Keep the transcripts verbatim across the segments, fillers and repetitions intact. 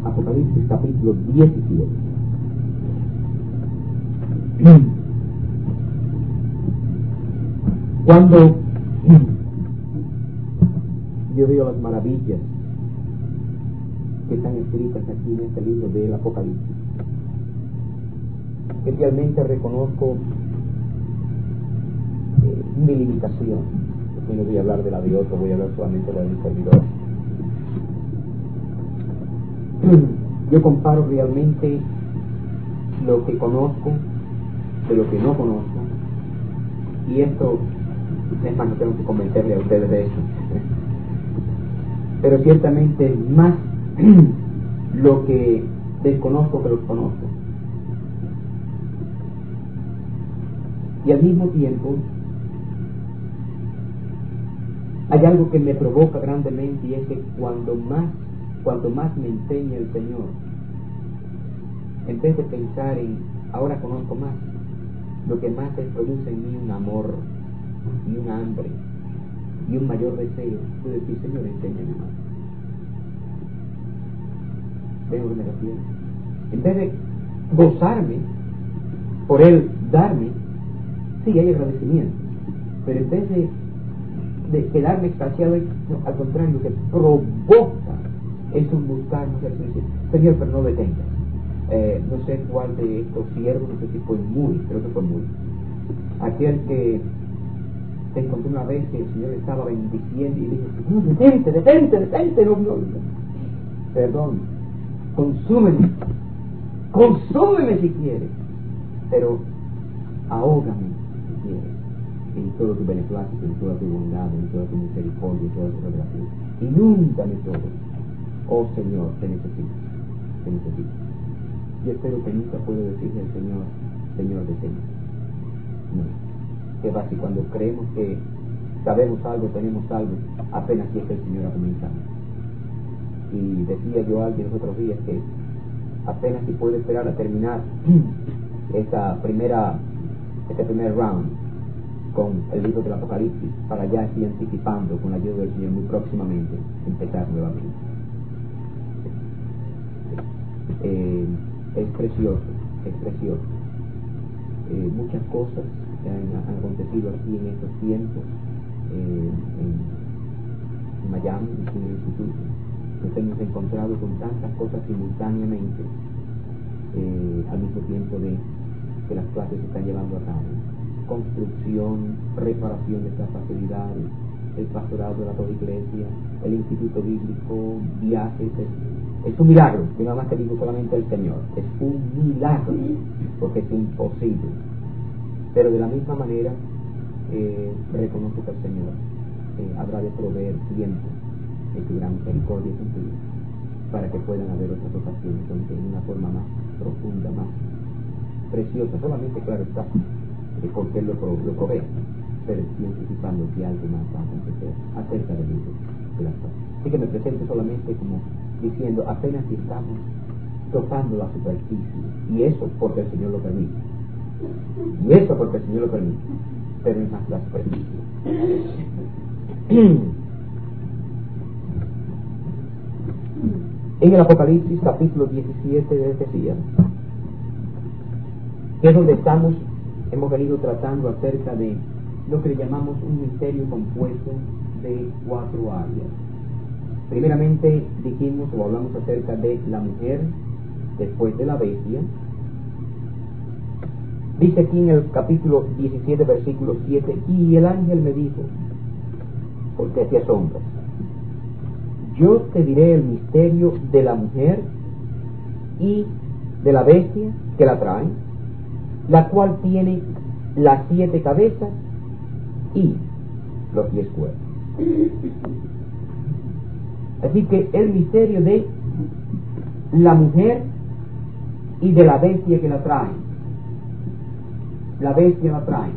Apocalipsis capítulo diecisiete. Cuando yo veo las maravillas que están escritas aquí en este libro del Apocalipsis, que realmente reconozco eh, mi limitación. Yo no voy a hablar de la de otro, voy a hablar solamente de la de mi servidor. Yo comparo realmente lo que conozco de lo que no conozco, y esto es más, no tengo que convencerle a ustedes de eso, pero ciertamente más lo que desconozco que lo conozco. Y al mismo tiempo hay algo que me provoca grandemente, y es que cuando más cuanto más me enseña el Señor, en vez de pensar en ahora conozco más, lo que más se produce en mí un amor y un hambre y un mayor deseo de decir: Señor, enséñame más. ¿Ven a lo que me refiero? En vez de gozarme por Él darme, sí hay agradecimiento, pero en vez de, de quedarme extasiado, no, al contrario, lo que provoca es un buscar más del Señor. Señor, pero no detengas. Eh, no sé cuál de estos siervos, no sé si fue muy, creo que fue muy. Aquel que te encontré una vez que el Señor estaba bendiciendo y dijo: no, detente, detente, detente, no, no, no. Perdón, consúmeme, consúmeme si quieres, pero ahógame si quieres, en todo tu beneplácito, en toda tu bondad, en toda tu misericordia, en toda tu revelación. Inúndame todo. Oh Señor, te necesito, te necesito. Yo espero que nunca puedo decirle al Señor: Señor, detente. No. Que va, si cuando creemos que sabemos algo, tenemos algo, apenas si es que el Señor ha comenzado. Y decía yo a alguien los otros días que apenas si puede esperar a terminar esa primera, este primer round con el libro del Apocalipsis, para ya así anticipando, con la ayuda del Señor, muy próximamente empezar nuevamente. Eh, es precioso, es precioso. Eh, muchas cosas que han, han acontecido aquí en estos tiempos, eh, en, en Miami, en el instituto. Nos hemos encontrado con tantas cosas simultáneamente, eh, al mismo tiempo de que las clases se están llevando a cabo: construcción, reparación de estas facilidades, el pastorado de la toda iglesia, el instituto bíblico, viajes. Es un milagro, yo nada más te digo solamente el Señor, es un milagro, porque es imposible. Pero de la misma manera, eh, reconozco que el Señor eh, habrá de proveer tiempo en su gran misericordia y sentido, para que puedan haber otras ocasiones donde en una forma más profunda, más preciosa, solamente, claro está, eh, porque Él lo, pro, lo provee, pero estoy anticipando que algo más va a acontecer acerca del libro de las cosas. Así que me presento solamente como diciendo, apenas si estamos tocando la superficie, y eso porque el Señor lo permite, y eso porque el Señor lo permite, pero es más la superficie. En el Apocalipsis capítulo diecisiete les decía, que es donde estamos, hemos venido tratando acerca de lo que le llamamos un misterio compuesto de cuatro áreas. Primeramente dijimos o hablamos acerca de la mujer, después de la bestia. Dice aquí en el capítulo diecisiete, versículo siete: y el ángel me dijo, porque te asombras, yo te diré el misterio de la mujer y de la bestia que la trae, la cual tiene las siete cabezas y los diez cuernos. Así que el misterio de la mujer y de la bestia que la trae. La bestia la trae.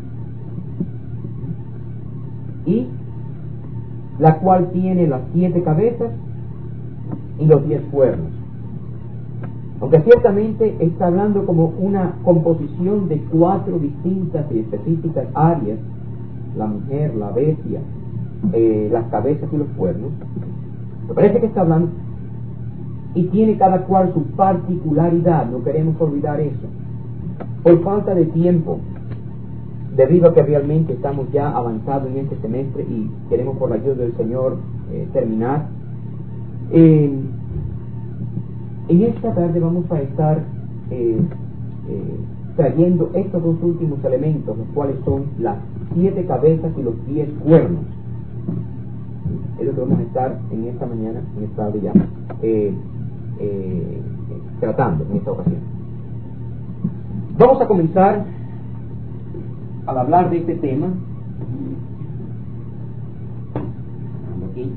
Y la cual tiene las siete cabezas y los diez cuernos. Aunque ciertamente está hablando como una composición de cuatro distintas y específicas áreas: la mujer, la bestia, eh, las cabezas y los cuernos. Me parece que está hablando y tiene cada cual su particularidad, no queremos olvidar eso. Por falta de tiempo, debido a que realmente estamos ya avanzados en este semestre y queremos por la ayuda del Señor eh, terminar, eh, en esta tarde vamos a estar eh, eh, trayendo estos dos últimos elementos, los cuales son las siete cabezas y los diez cuernos. Es lo que vamos a estar en esta mañana, en esta tarde ya, eh, eh, tratando en esta ocasión. Vamos a comenzar al hablar de este tema. Aquí.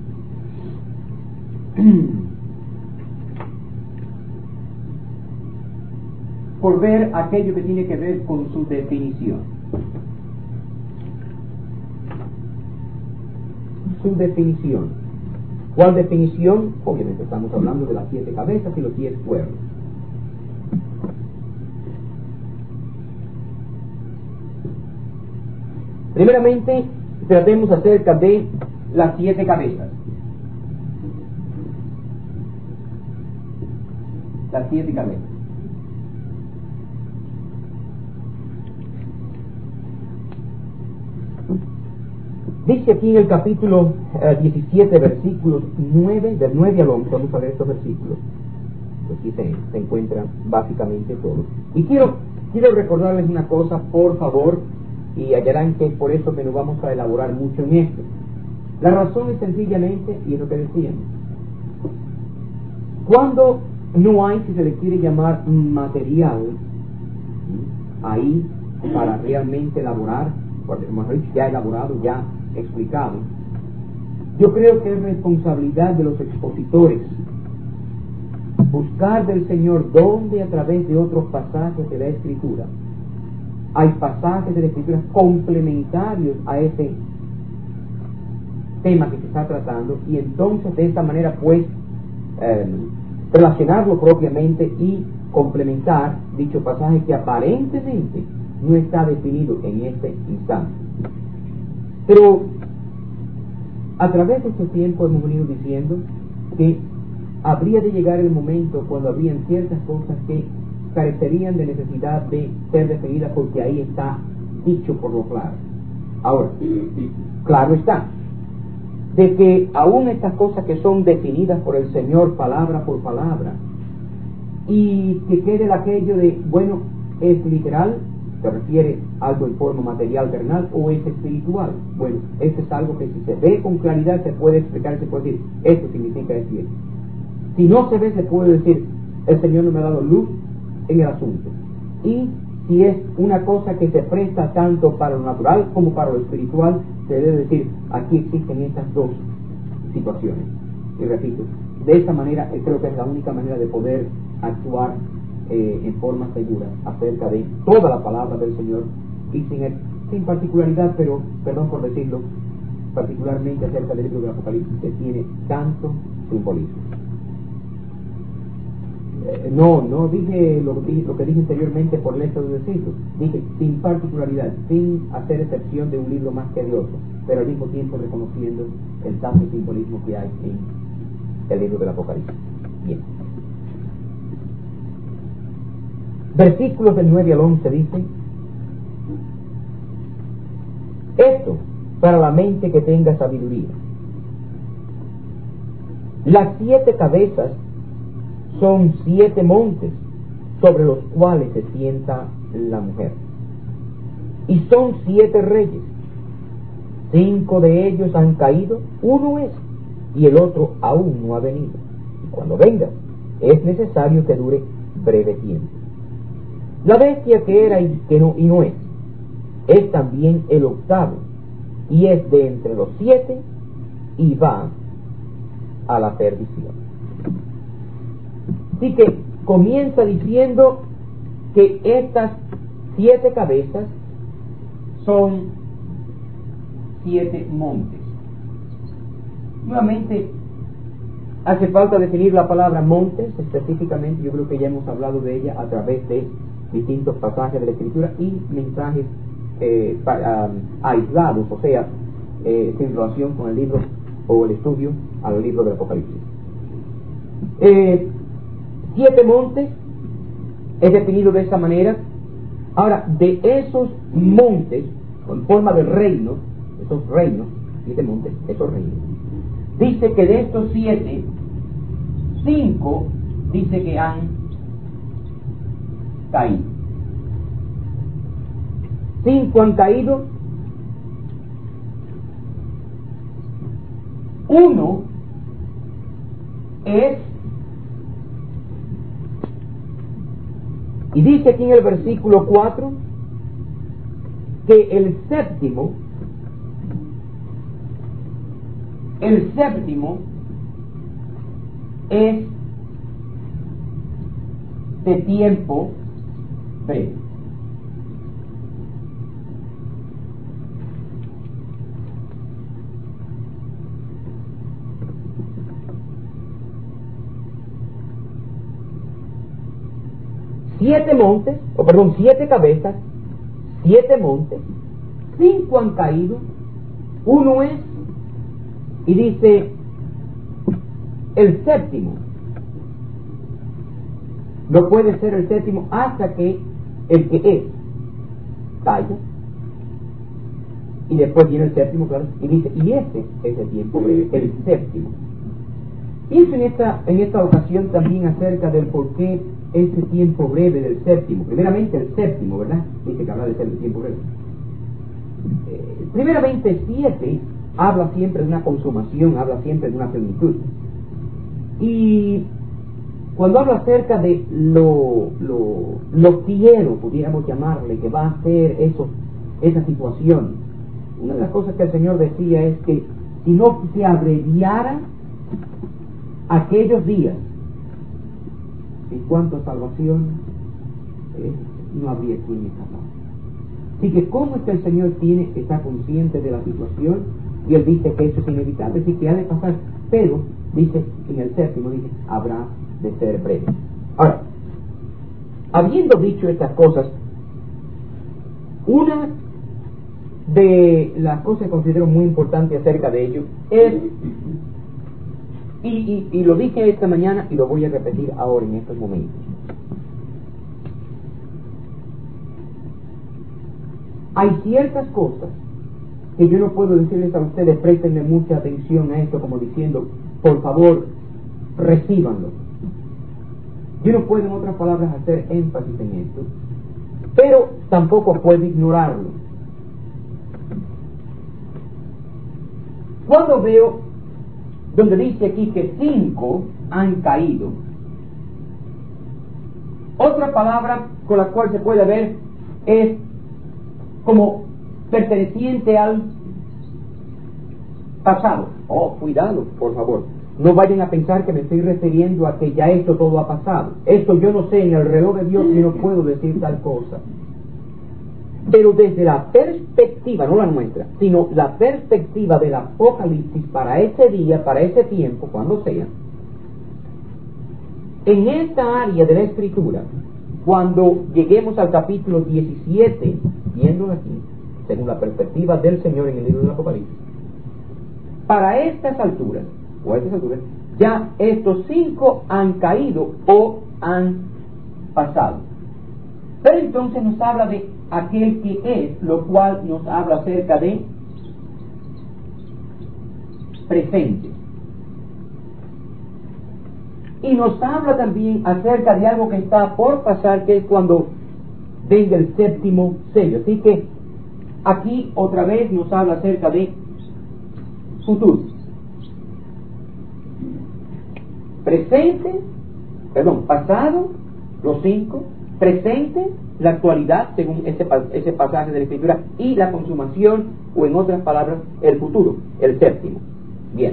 Por ver aquello que tiene que ver con su definición. Su definición. ¿Cuál definición? Obviamente estamos hablando de las siete cabezas y los diez cuernos. Primeramente, tratemos acerca de las siete cabezas. Las siete cabezas. Dice aquí en el capítulo eh, diecisiete, versículos nueve, del nueve al once, vamos a ver estos versículos. Aquí se, se encuentran básicamente todos. Y quiero, quiero recordarles una cosa, por favor, y hallarán que es por eso que no vamos a elaborar mucho en esto. La razón es sencillamente, y es lo que decíamos, cuando no hay, si se le quiere llamar, material ahí para realmente elaborar, por mejor dicho, ya elaborado, ya explicado, yo creo que es responsabilidad de los expositores buscar del Señor donde a través de otros pasajes de la Escritura hay pasajes de la Escritura complementarios a ese tema que se está tratando, y entonces de esta manera pues eh, relacionarlo propiamente y complementar dicho pasaje que aparentemente no está definido en este instante. Pero a través de este tiempo hemos venido diciendo que habría de llegar el momento cuando habrían ciertas cosas que carecerían de necesidad de ser definidas porque ahí está dicho por lo claro. Ahora, claro está, de que aún estas cosas que son definidas por el Señor palabra por palabra, y que quede aquello de, bueno, es literal, se refiere a algo en forma material, terrenal, o es espiritual. Bueno, esto es algo que si se ve con claridad se puede explicar, se puede decir, esto significa esto y esto. Si no se ve, se puede decir, el Señor no me ha dado luz en el asunto. Y si es una cosa que se presta tanto para lo natural como para lo espiritual, se debe decir, aquí existen estas dos situaciones. Y repito, de esta manera creo que es la única manera de poder actuar eh, en forma segura acerca de toda la palabra del Señor, y sin, sin particularidad, pero perdón por decirlo, particularmente acerca del libro del Apocalipsis, que tiene tanto simbolismo. Eh, no, no dije lo, lo que dije anteriormente por el hecho de decirlo, dije sin particularidad, sin hacer excepción de un libro más que de otro, pero al mismo tiempo reconociendo el tanto simbolismo que hay en el libro del Apocalipsis. Bien. Versículos del nueve al once dicen: esto para la mente que tenga sabiduría. Las siete cabezas son siete montes sobre los cuales se sienta la mujer, y son siete reyes. Cinco de ellos han caído, uno es, y el otro aún no ha venido, y cuando venga es necesario que dure breve tiempo. La bestia que era y que no, y no es, es también el octavo, y es de entre los siete, y va a la perdición. Así que comienza diciendo que estas siete cabezas son siete montes. Nuevamente, hace falta definir la palabra montes específicamente. Yo creo que ya hemos hablado de ella a través de distintos pasajes de la Escritura y mensajes eh, pa, um, aislados, o sea, eh, sin relación con el libro o el estudio al libro del Apocalipsis. Eh, Siete montes es definido de esa manera. Ahora, de esos montes, en forma de reinos, esos reinos, siete montes, esos reinos, dice que de estos siete, cinco dice que han caído. Cinco han caído. Uno es, y dice aquí en el versículo cuatro, que el séptimo, el séptimo es de tiempo breve. Siete montes, o perdón, siete cabezas, siete montes, cinco han caído, uno es, y dice, el séptimo, no puede ser el séptimo hasta que el que es caiga, y después viene el séptimo, claro, y dice, y este es el tiempo breve, el séptimo. Pienso en esta, en esta ocasión también acerca del por qué ese tiempo breve del séptimo. Primeramente el séptimo, ¿verdad? Dice que habla de ser el tiempo breve. Eh, primeramente siete habla siempre de una consumación, habla siempre de una plenitud. Y cuando habla acerca de lo, lo, lo fiero, pudiéramos llamarle, que va a ser eso, esa situación, una de las cosas que el Señor decía es que si no se abreviara aquellos días, en cuanto a salvación, eh, no habría quien escapar. Así que como es que el Señor tiene, está consciente de la situación, y Él dice que eso es inevitable, así que ha de pasar, pero dice en el séptimo, dice, habrá de ser breve. Ahora, habiendo dicho estas cosas, una de las cosas que considero muy importante acerca de ello es, y, y, y lo dije esta mañana y lo voy a repetir ahora en estos momentos, hay ciertas cosas que yo no puedo decirles a ustedes, préstenle mucha atención a esto, como diciendo, por favor, recíbanlo. Yo no puedo, en otras palabras, hacer énfasis en esto, pero tampoco puedo ignorarlo. Cuando veo donde dice aquí que cinco han caído, otra palabra con la cual se puede ver es como perteneciente al pasado. Oh, cuidado, por favor. No vayan a pensar que me estoy refiriendo a que ya esto todo ha pasado. Esto yo no sé, en el reloj de Dios yo no puedo decir tal cosa. Pero desde la perspectiva, no la nuestra, sino la perspectiva del Apocalipsis para ese día, para ese tiempo, cuando sea, en esta área de la Escritura, cuando lleguemos al capítulo diecisiete, viéndolo aquí, según la perspectiva del Señor en el libro del Apocalipsis, para estas alturas, o a estas alturas, ya estos cinco han caído o han pasado. Pero entonces nos habla de aquel que es, lo cual nos habla acerca de presente. Y nos habla también acerca de algo que está por pasar, que es cuando venga el séptimo sello. Así que aquí otra vez nos habla acerca de futuro. Presente, perdón, pasado, los cinco, presente, la actualidad, según ese, ese pasaje de la Escritura, y la consumación, o en otras palabras, el futuro, el séptimo. Bien.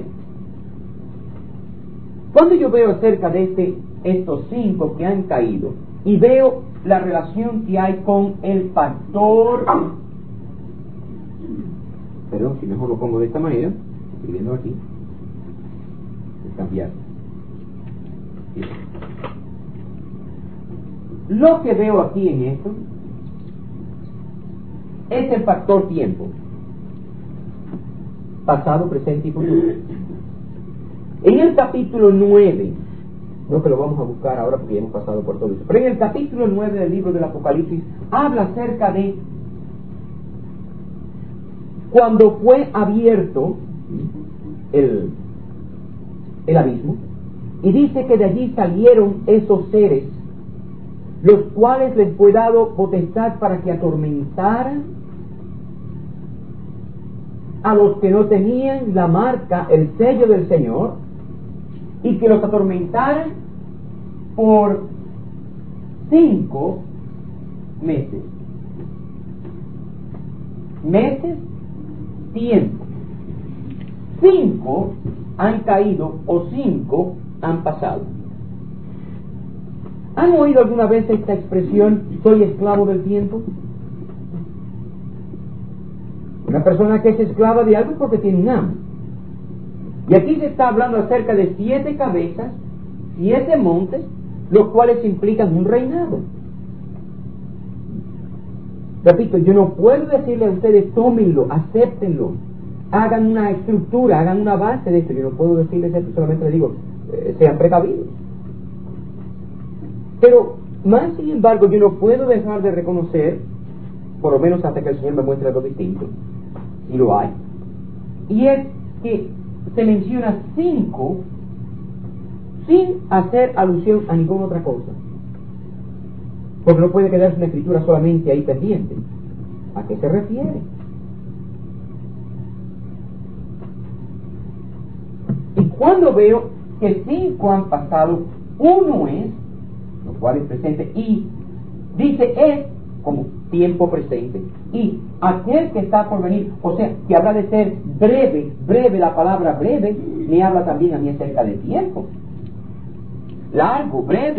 Cuando yo veo acerca de este, estos cinco que han caído, y veo la relación que hay con el factor, perdón, si mejor lo pongo de esta manera, escribiendo aquí, es cambiar. Bien. Lo que veo aquí en esto es el factor tiempo, pasado, presente y futuro. En el capítulo nueve No que lo vamos a buscar ahora porque ya hemos pasado por todo eso. Pero en el capítulo nueve del libro del Apocalipsis habla acerca de cuando fue abierto el, el abismo, y dice que de allí salieron esos seres, los cuales les fue dado potestad para que atormentaran a los que no tenían la marca, el sello del Señor, y que los atormentaran por cinco meses. Meses, tiempo. Cinco han caído o cinco han pasado. ¿Han oído alguna vez esta expresión, soy esclavo del tiempo? Una persona que es esclava de algo es porque tiene un amo. Y aquí se está hablando acerca de siete cabezas, siete montes, los cuales implican un reinado. Repito, yo no puedo decirle a ustedes, tómenlo, acéptenlo, hagan una estructura, hagan una base de esto. Yo no puedo decirles esto, solamente les digo, eh, sean precavidos. Pero, más sin embargo, yo no puedo dejar de reconocer, por lo menos hasta que el Señor me muestre algo distinto, y lo hay, y es que se menciona cinco sin hacer alusión a ninguna otra cosa, porque no puede quedarse una escritura solamente ahí pendiente. ¿A qué se refiere? Y cuando veo que cinco han pasado, uno es, lo cual es presente, y dice es como tiempo presente, y aquel que está por venir, o sea, que habrá de ser breve, breve, la palabra breve me habla también a mí acerca de tiempo, largo, breve,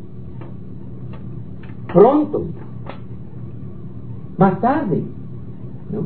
pronto, más tarde, ¿no?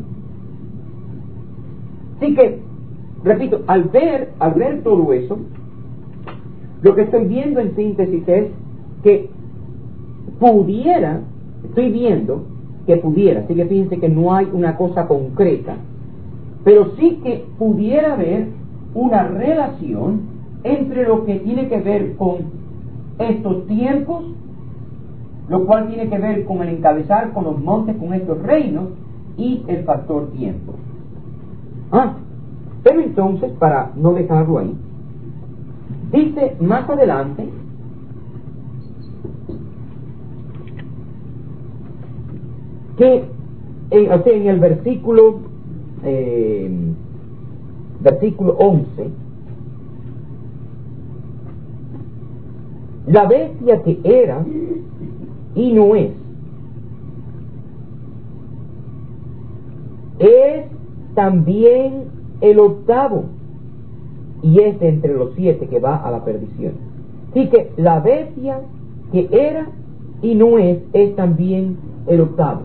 Así que, repito, al ver, al ver todo eso, lo que estoy viendo en síntesis es que pudiera, estoy viendo que pudiera, así que fíjense que no hay una cosa concreta, pero sí que pudiera haber una relación entre lo que tiene que ver con estos tiempos, lo cual tiene que ver con el encabezar con los montes, con estos reinos, y el factor tiempo. Ah, pero entonces, para no dejarlo ahí, dice más adelante que en, o sea, en el versículo eh, versículo once, la bestia que era y no es, es también el octavo, y es entre los siete que va a la perdición. Así que la bestia que era y no es, es también el octavo.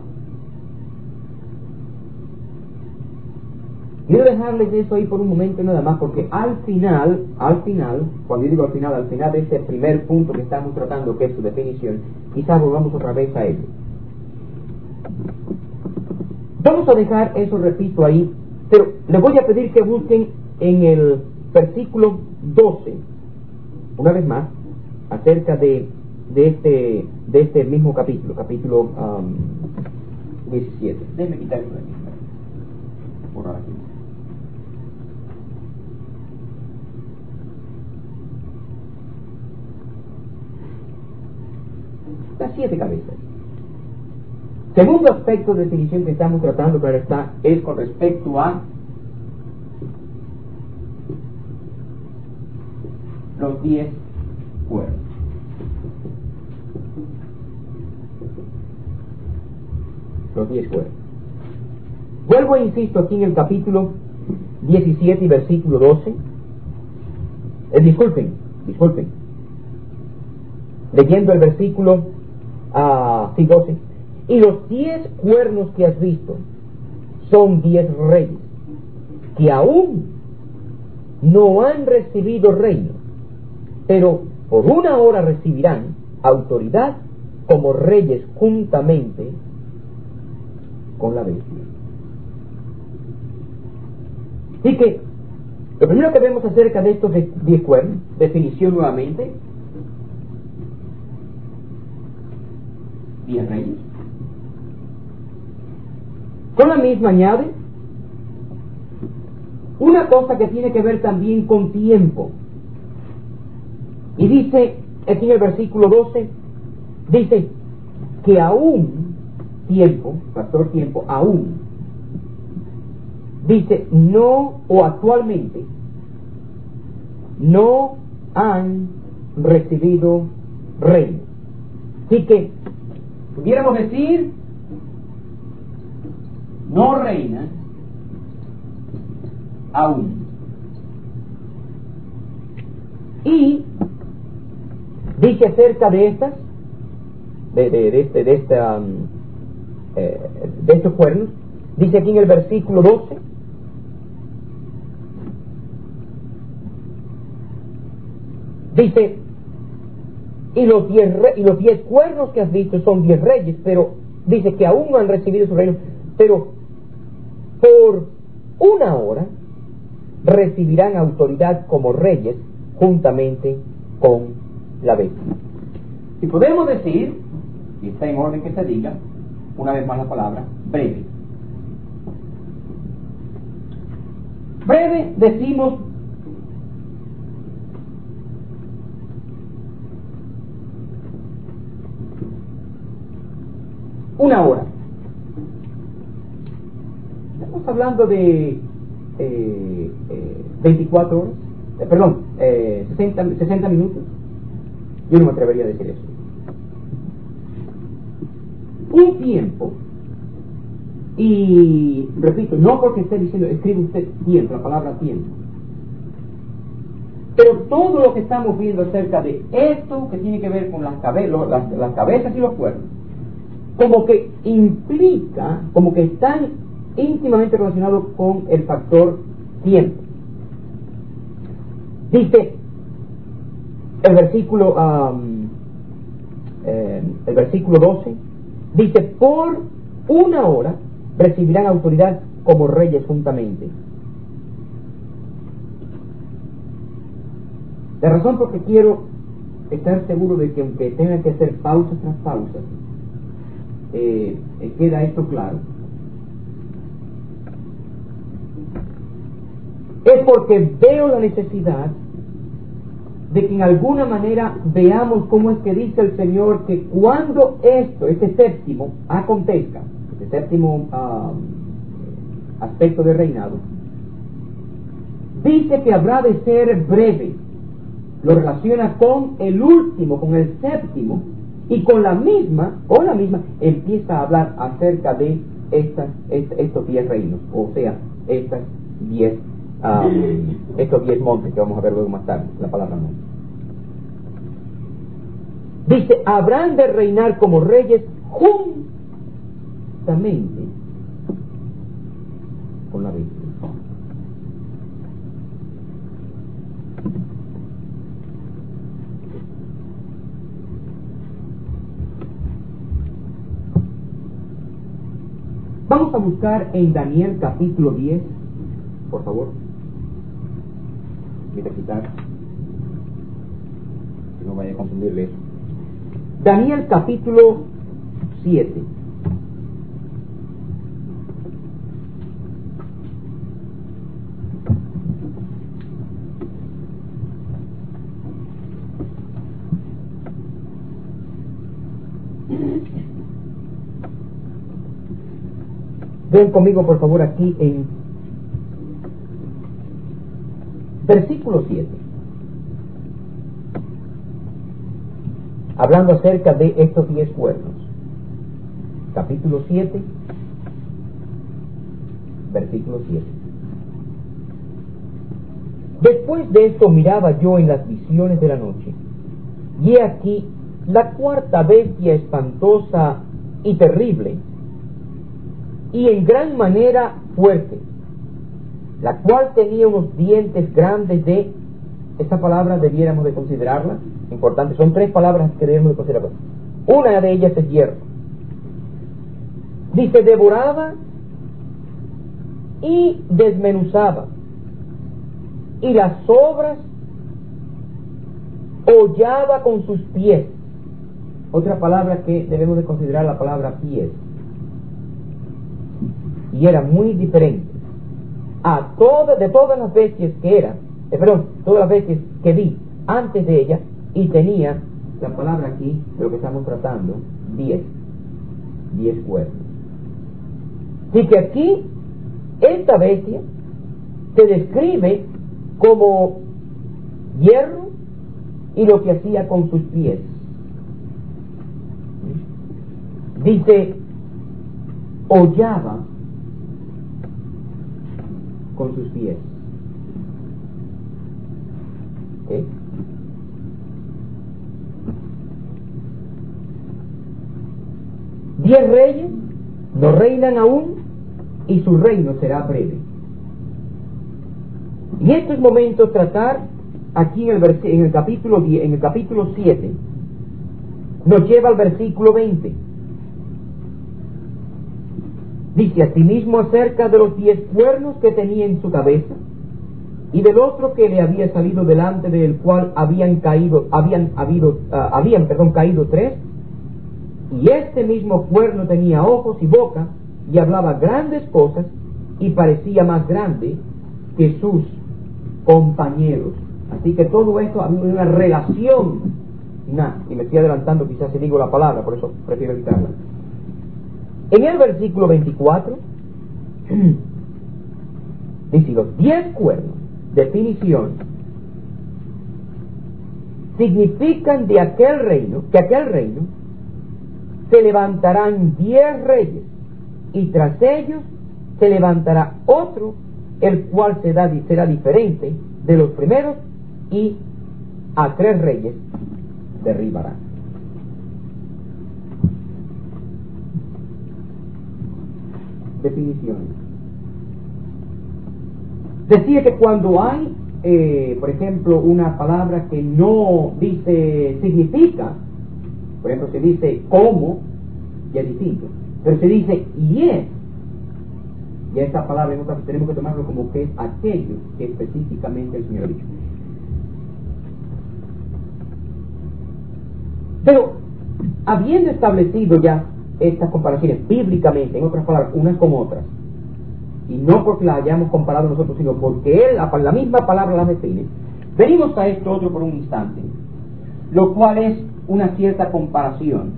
Quiero dejarles eso ahí por un momento nada más, porque al final, al final, cuando yo digo al final, al final de este primer punto que estamos tratando, que es su definición, quizás volvamos otra vez a ello. Vamos a dejar eso, repito, ahí, pero les voy a pedir que busquen en el versículo doce, una vez más, acerca de, de, este, de este mismo capítulo, capítulo um, diecisiete. Déjenme quitar eso de aquí. Borrar aquí. Las siete cabezas. Segundo aspecto de definición que estamos tratando, claro está, es con respecto a los diez cuernos. Los diez cuernos. Vuelvo e insisto aquí en el capítulo diecisiete y versículo doce. Eh, disculpen, disculpen. Leyendo el versículo uh, sí, doce. Y los diez cuernos que has visto son diez reyes que aún no han recibido reino, pero por una hora recibirán autoridad como reyes juntamente con la bestia. Así que lo primero que vemos acerca de estos diez cuernos, definición nuevamente, diez reyes. Con la misma añade una cosa que tiene que ver también con tiempo. Y dice, aquí en el versículo doce, dice que aún tiempo, factor tiempo, aún, dice no o actualmente, no han recibido reino. Así que pudiéramos decir, no reina aún. Y dice acerca de estas, de, de, de, este, de, esta, um, eh, de estos cuernos, dice aquí en el versículo doce, dice, y los diez re- y los diez cuernos que has visto son diez reyes, pero dice que aún no han recibido su reino, pero por una hora recibirán autoridad como reyes juntamente con la bestia. Y podemos decir, y está en orden que se diga, una vez más la palabra, breve. Breve decimos una hora. Estamos hablando de eh, eh, veinticuatro horas, eh, perdón, eh, sesenta, sesenta minutos. Yo no me atrevería a decir eso. Un tiempo, y repito, no porque esté diciendo, escribe usted tiempo, la palabra tiempo, pero todo lo que estamos viendo acerca de esto que tiene que ver con las, cabe las, las cabezas y los cuernos, como que implica, como que están íntimamente relacionados con el factor tiempo. Dice el versículo um, eh, el versículo doce, dice, por una hora recibirán autoridad como reyes juntamente. La razón por que quiero estar seguro de que aunque tenga que hacer pausas tras pausas, eh, eh, queda esto claro, es porque veo la necesidad de que en alguna manera veamos cómo es que dice el Señor que cuando esto, este séptimo, acontezca, este séptimo um, aspecto de reinado, dice que habrá de ser breve. Lo relaciona con el último, con el séptimo, y con la misma, con la misma, empieza a hablar acerca de estas, est, estos diez reinos, o sea, estas diez Um, estos diez montes que vamos a ver luego más tarde, la palabra monte. Dice, habrán de reinar como reyes juntamente con la bestia. Vamos a buscar en Daniel capítulo diez, por favor. Voy a quitar, que no vaya a confundirle eso. Daniel capítulo siete. Ven conmigo por favor aquí en versículo siete, hablando acerca de estos diez cuernos. Capítulo siete, versículo siete. Después de esto miraba yo en las visiones de la noche, y he aquí la cuarta bestia espantosa y terrible, y en gran manera fuerte, la cual tenía unos dientes grandes de, esta palabra debiéramos de considerarla, importante, son tres palabras que debemos de considerar. Una de ellas es hierro. Dice, devoraba y desmenuzaba, y las sobras hollaba con sus pies, otra palabra que debemos de considerar, la palabra pies. Y era muy diferente a todas, de todas las bestias que eran, eh, perdón, todas las bestias que vi antes de ella, y tenía la palabra aquí, de lo que estamos tratando, diez. Diez cuernos. Así que aquí, esta bestia se describe como hierro y lo que hacía con sus pies. Dice, hollaba con sus pies. ¿Okay? Diez reyes no reinan aún y su reino será breve. En estos momentos tratar aquí en el, vers- en el capítulo diez, en el capítulo siete nos lleva al versículo veinte. Dice asimismo acerca de los diez cuernos que tenía en su cabeza y del otro que le había salido delante, del cual habían caído habían habido uh, habían perdón caído tres, y este mismo cuerno tenía ojos y boca y hablaba grandes cosas y parecía más grande que sus compañeros. Así que todo esto había una relación, nah, y me estoy adelantando quizás si digo la palabra, por eso prefiero evitarla. En el versículo veinticuatro dice, los diez cuernos, definición, significan de aquel reino, que aquel reino se levantarán diez reyes, y tras ellos se levantará otro, el cual será, será diferente de los primeros, y a tres reyes derribará. Definiciones. Decía que cuando hay, eh, por ejemplo, una palabra que no dice significa, por ejemplo, se dice como, ya es distinto, pero se dice y es, y esta palabra en otras tenemos que tomarlo como que es aquello que específicamente el Señor ha dicho. Pero habiendo establecido ya estas comparaciones bíblicamente, en otras palabras, unas con otras, y no porque las hayamos comparado nosotros, sino porque él, la, la misma palabra las define, venimos a esto otro por un instante, lo cual es una cierta comparación.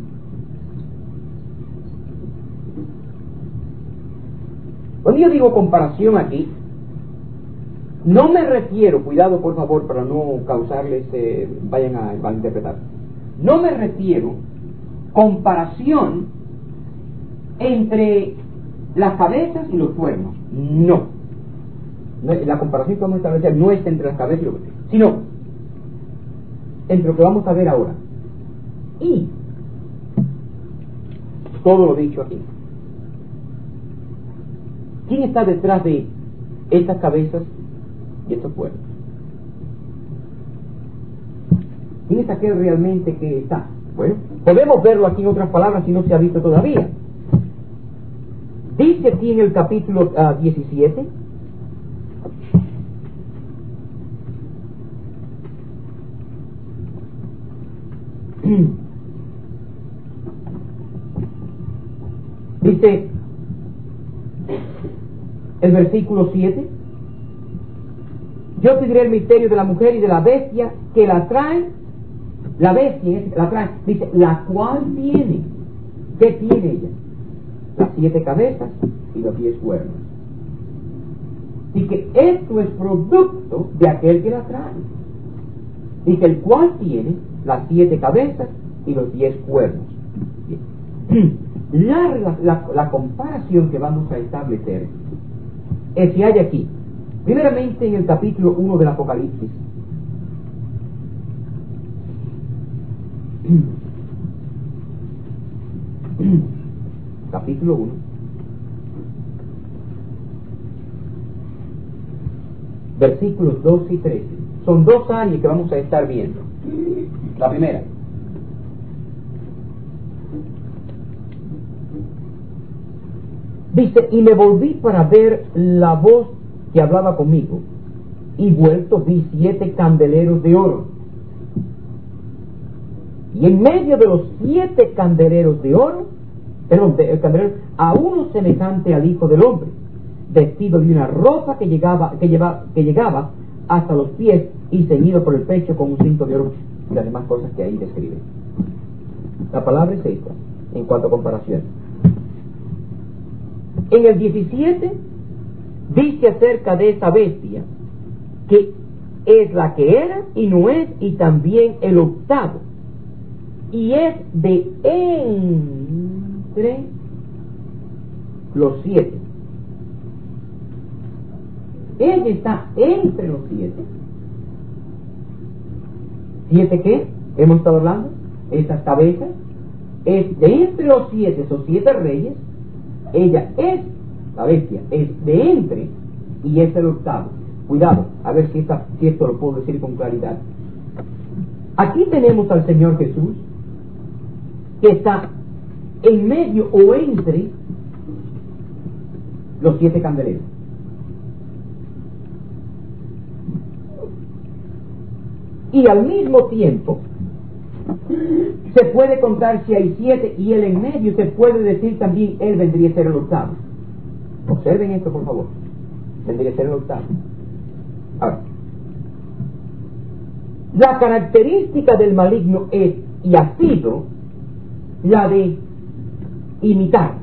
Cuando yo digo comparación aquí, no me refiero, cuidado por favor para no causarles, eh, vayan a, a interpretar, no me refiero comparación entre las cabezas y los cuernos, no. La comparación que vamos a establecer no es entre las cabezas y los cuernos, sino entre lo que vamos a ver ahora y todo lo dicho aquí. ¿Quién está detrás de estas cabezas y estos cuernos? ¿Quién es aquel realmente que está? Bueno, podemos verlo aquí en otras palabras si no se ha visto todavía. Dice aquí en el capítulo uh, diecisiete, dice el versículo siete, yo te diré el misterio de la mujer y de la bestia que la trae, la bestia la trae, dice, la cual tiene, ¿qué tiene ella? Las siete cabezas y los diez cuernos. Así que esto es producto de aquel que la trae. Dice, el cual tiene las siete cabezas y los diez cuernos. La, la, la comparación que vamos a establecer es que hay aquí, primeramente en el capítulo uno del Apocalipsis, capítulo uno, versículos doce y trece. Son dos áreas que vamos a estar viendo. La primera, dice, y me volví para ver la voz que hablaba conmigo, y vuelto vi siete candeleros de oro, y en medio de los siete candeleros de oro, perdón, de, el candelero, a uno semejante al Hijo del Hombre, vestido de una ropa que llegaba, que lleva, que llegaba hasta los pies y ceñido por el pecho con un cinto de oro, y las demás cosas que ahí describe. La palabra es esta, en cuanto a comparación. En el diecisiete dice acerca de esa bestia que es la que era y no es, y también el octavo, y es de entre los siete. Ella está entre los siete. ¿Siete qué? Hemos estado hablando. Esas cabezas es de entre los siete, esos siete reyes. Ella es la bestia, es de entre, y es el octavo. Cuidado, a ver si, esta, si esto lo puedo decir con claridad. Aquí tenemos al Señor Jesús, que está en medio o entre los siete candeleros. Y al mismo tiempo se puede contar si hay siete y él en medio, se puede decir también él vendría a ser el octavo. Observen esto, por favor. Vendría a ser el octavo. Ahora, la característica del maligno es, y ha sido, la de imitar.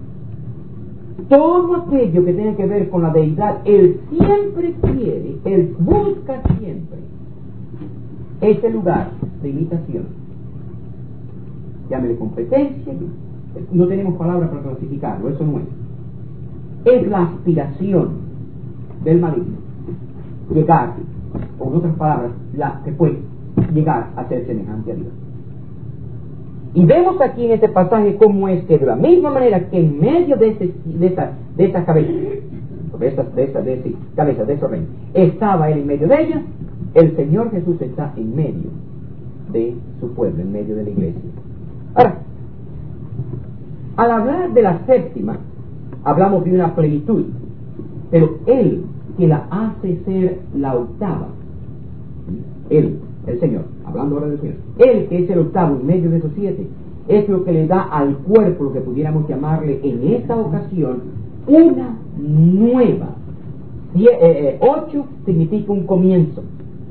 Todo aquello que tenga que ver con la deidad, él siempre quiere, él busca siempre ese lugar de imitación. Llámele competencia, no tenemos palabras para clasificarlo, eso no es. Es la aspiración del maligno llegar, o en otras palabras, la que puede llegar a ser semejante a Dios. Y vemos aquí en este pasaje cómo es que de la misma manera que en medio de ese, de esa, de esa cabeza, de esa, de esa, de esa cabeza, de esos reinos, estaba él en medio de ella, el Señor Jesús está en medio de su pueblo, en medio de la iglesia. Ahora, al hablar de la séptima, hablamos de una plenitud, pero él que la hace ser la octava, él, el Señor, hablando ahora del Señor, él que es el octavo en medio de esos siete, es lo que le da al cuerpo, lo que pudiéramos llamarle en esta ocasión, una nueva. Sie, eh, eh, ocho significa un comienzo,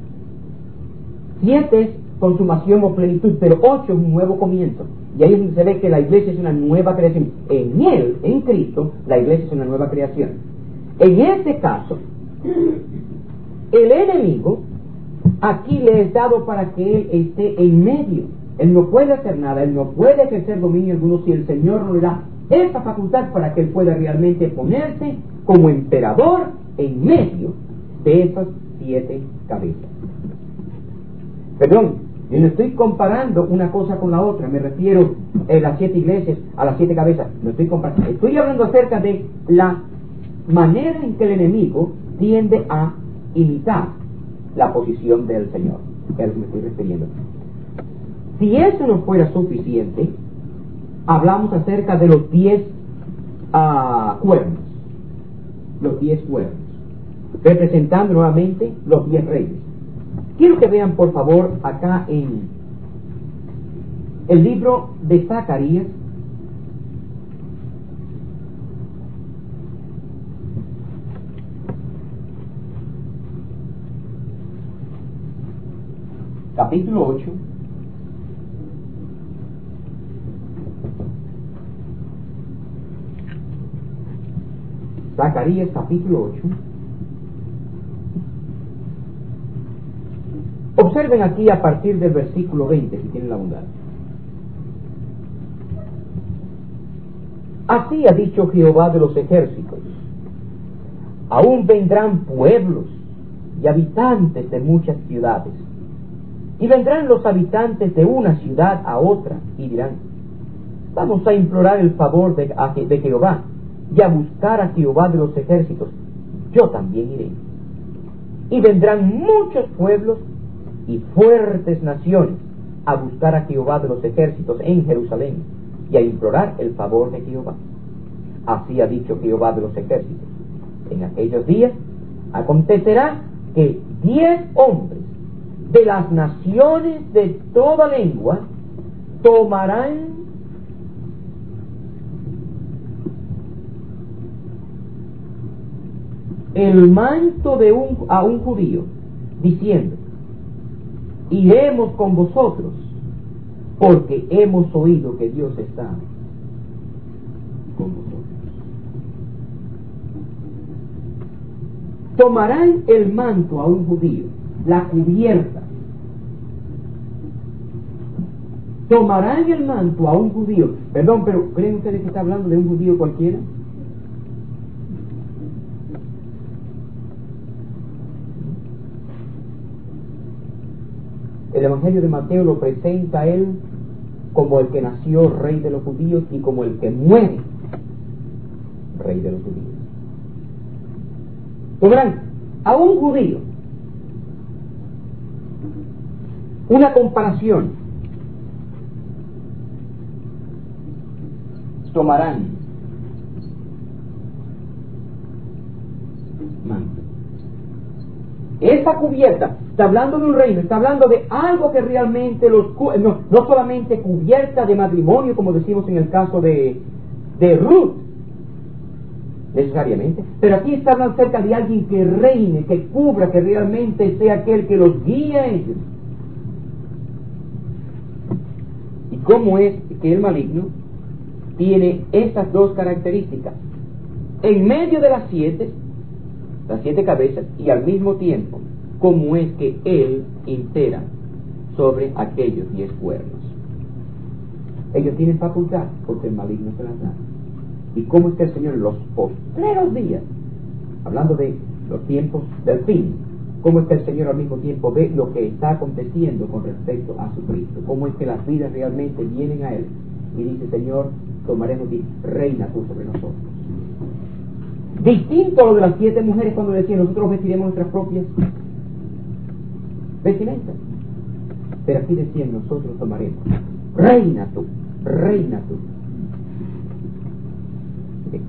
siete es consumación o plenitud, pero ocho es un nuevo comienzo. Y ahí es donde se ve que la iglesia es una nueva creación. En él, en Cristo, la iglesia es una nueva creación. En este caso, el enemigo aquí le es dado para que él esté en medio. Él no puede hacer nada, él no puede ejercer dominio alguno si el Señor no le da esa facultad para que él pueda realmente ponerse como emperador en medio de esas siete cabezas. Perdón, yo no estoy comparando una cosa con la otra, me refiero a las siete iglesias, a las siete cabezas, no estoy comparando, estoy hablando acerca de la manera en que el enemigo tiende a imitar la posición del Señor, a lo que me estoy refiriendo. Si eso no fuera suficiente, hablamos acerca de los diez uh, cuernos, los diez cuernos, representando nuevamente los diez reyes. Quiero que vean por favor acá en el libro de Zacarías, capítulo ocho, Zacarías capítulo ocho. Observen aquí a partir del versículo veinte, si tienen la bondad. Así ha dicho Jehová de los ejércitos: aún vendrán pueblos y habitantes de muchas ciudades, y vendrán los habitantes de una ciudad a otra, y dirán: vamos a implorar el favor de, de Jehová, y a buscar a Jehová de los ejércitos. Yo también iré. Y vendrán muchos pueblos y fuertes naciones a buscar a Jehová de los ejércitos en Jerusalén, y a implorar el favor de Jehová. Así ha dicho Jehová de los ejércitos: en aquellos días acontecerá que diez hombres de las naciones de toda lengua tomarán el manto de un, a un judío, diciendo: iremos con vosotros, porque hemos oído que Dios está con vosotros. Tomarán el manto a un judío, la cubierta. Tomarán el manto a un judío. Perdón, pero ¿creen ustedes que está hablando de un judío cualquiera? El Evangelio de Mateo lo presenta a él como el que nació rey de los judíos y como el que muere rey de los judíos. Tomarán a un judío. Una comparación. Tomarán manto. Esa cubierta está hablando de un reino, está hablando de algo que realmente los no, no solamente cubierta de matrimonio, como decimos en el caso de, de Ruth, necesariamente, pero aquí está hablando acerca de alguien que reine, que cubra, que realmente sea aquel que los guía a ellos. ¿Y cómo es que el maligno tiene estas dos características? En medio de las siete, las siete cabezas, y al mismo tiempo, cómo es que él impera sobre aquellos diez cuernos. Ellos tienen facultad porque el maligno se las da. Y cómo es que el Señor en los postreros días, hablando de los tiempos del fin, cómo es que el Señor al mismo tiempo ve lo que está aconteciendo con respecto a su Cristo, cómo es que las vidas realmente vienen a Él y dice: Señor, tomaremos ti, reina tú sobre nosotros. Distinto a lo de las siete mujeres cuando decían: nosotros vestiremos nuestras propias vestimentas. Pero aquí decían: nosotros tomaremos, reina tú, reina tú. Sí.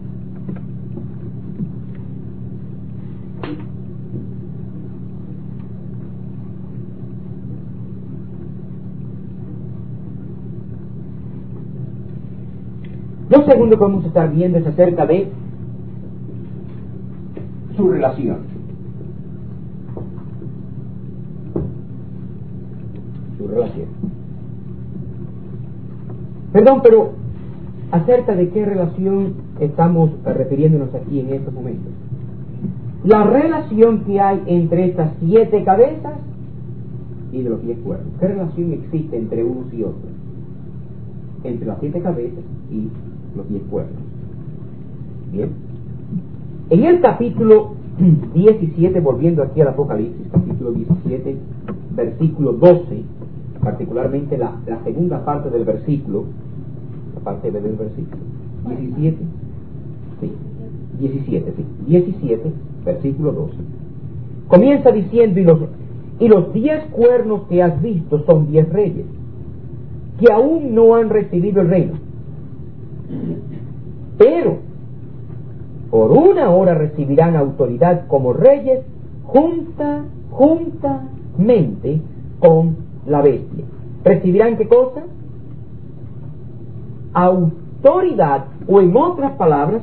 Lo segundo que vamos a estar viendo es acerca de su relación. Su relación. Perdón, pero ¿acerca de qué relación estamos refiriéndonos aquí en estos momentos? La relación que hay entre estas siete cabezas y de los diez cuernos. ¿Qué relación existe entre unos y otros? Entre las siete cabezas y los diez cuernos. Bien. En el capítulo diecisiete, volviendo aquí al Apocalipsis, capítulo diecisiete, versículo doce, particularmente la, la segunda parte del versículo, la parte B del versículo, diecisiete, sí, diecisiete, sí, diecisiete, versículo doce, comienza diciendo: y los, y los diez cuernos que has visto son diez reyes, que aún no han recibido el reino, pero por una hora recibirán autoridad como reyes junta, juntamente con la bestia. ¿Recibirán qué cosa? Autoridad, o en otras palabras,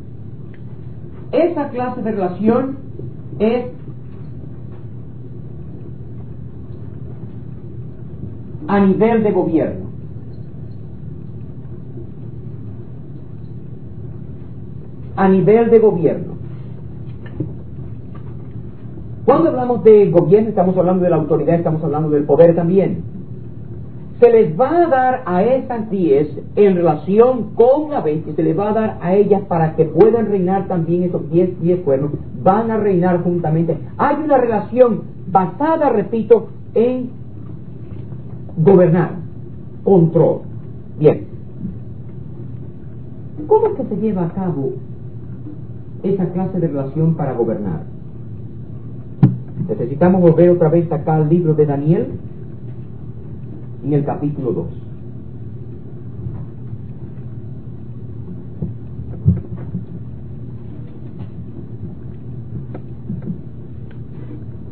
esa clase de relación es a nivel de gobierno. A nivel de gobierno. Cuando hablamos de gobierno, estamos hablando de la autoridad, estamos hablando del poder también. Se les va a dar a esas diez en relación con la bestia, se les va a dar a ellas para que puedan reinar también esos diez, diez cuernos, van a reinar juntamente. Hay una relación basada, repito, en gobernar, control. Bien. ¿Cómo es que se lleva a cabo esa clase de relación para gobernar? Necesitamos volver otra vez acá al libro de Daniel, en el capítulo dos.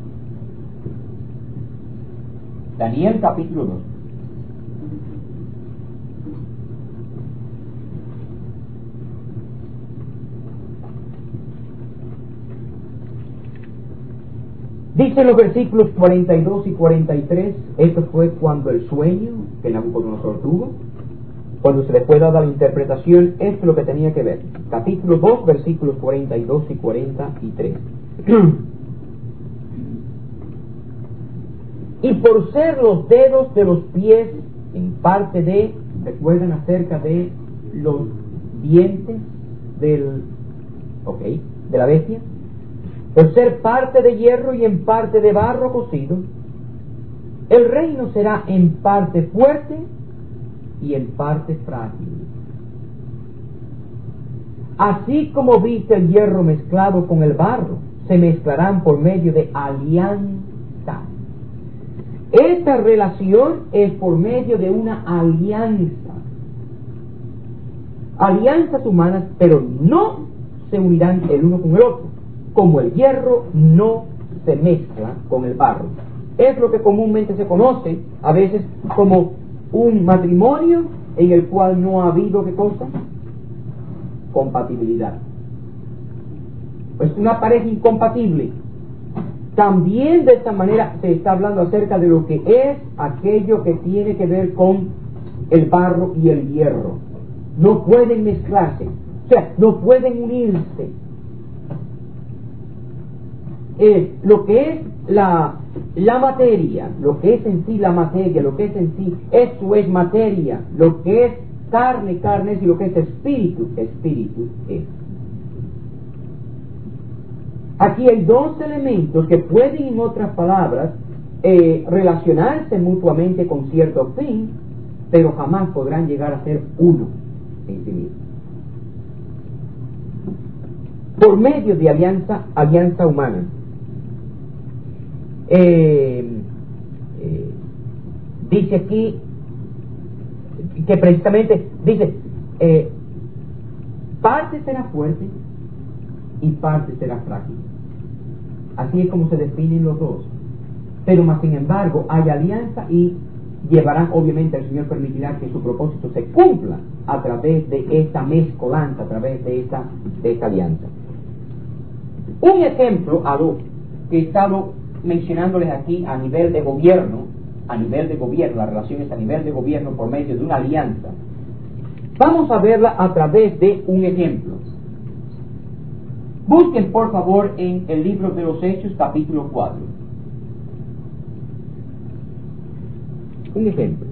Daniel capítulo dos. Dicen los versículos cuarenta y dos y cuarenta y tres, esto fue cuando el sueño que Nabucodonosor tuvo, cuando se le fue dada la interpretación, esto es lo que tenía que ver. Capítulo dos, versículos cuarenta y dos y cuarenta y tres. Y por ser los dedos de los pies en parte de, recuerdan acerca de los dientes del, ok, de la bestia, por ser parte de hierro y en parte de barro cocido, el reino será en parte fuerte y en parte frágil. Así como viste el hierro mezclado con el barro, se mezclarán por medio de alianza. Esta relación es por medio de una alianza. Alianzas humanas, pero no se unirán el uno con el otro, como el hierro no se mezcla con el barro. Es lo que comúnmente se conoce a veces como un matrimonio en el cual no ha habido, ¿qué cosa? Compatibilidad. Pues una pareja incompatible. También de esta manera se está hablando acerca de lo que es aquello que tiene que ver con el barro y el hierro. No pueden mezclarse, o sea, no pueden unirse. Eh, lo que es la, la materia, lo que es en sí la materia, lo que es en sí, eso es materia. Lo que es carne, carne es, y lo que es espíritu, espíritu es. Aquí hay dos elementos que pueden, en otras palabras, eh, relacionarse mutuamente con cierto fin, pero jamás podrán llegar a ser uno en sí mismo. Por medio de alianza, alianza humana. Eh, eh, dice aquí que precisamente, dice, eh, parte será fuerte y parte será frágil. Así es como se definen los dos. Pero más sin embargo hay alianza y llevarán, obviamente el Señor permitirá que su propósito se cumpla a través de esta mezcolanza, a través de esta, de esta alianza. Un ejemplo a lo que he estado mencionándoles aquí a nivel de gobierno, a nivel de gobierno, las relaciones a nivel de gobierno por medio de una alianza. Vamos a verla a través de un ejemplo. Busquen por favor en el libro de los Hechos capítulo cuatro. Un ejemplo.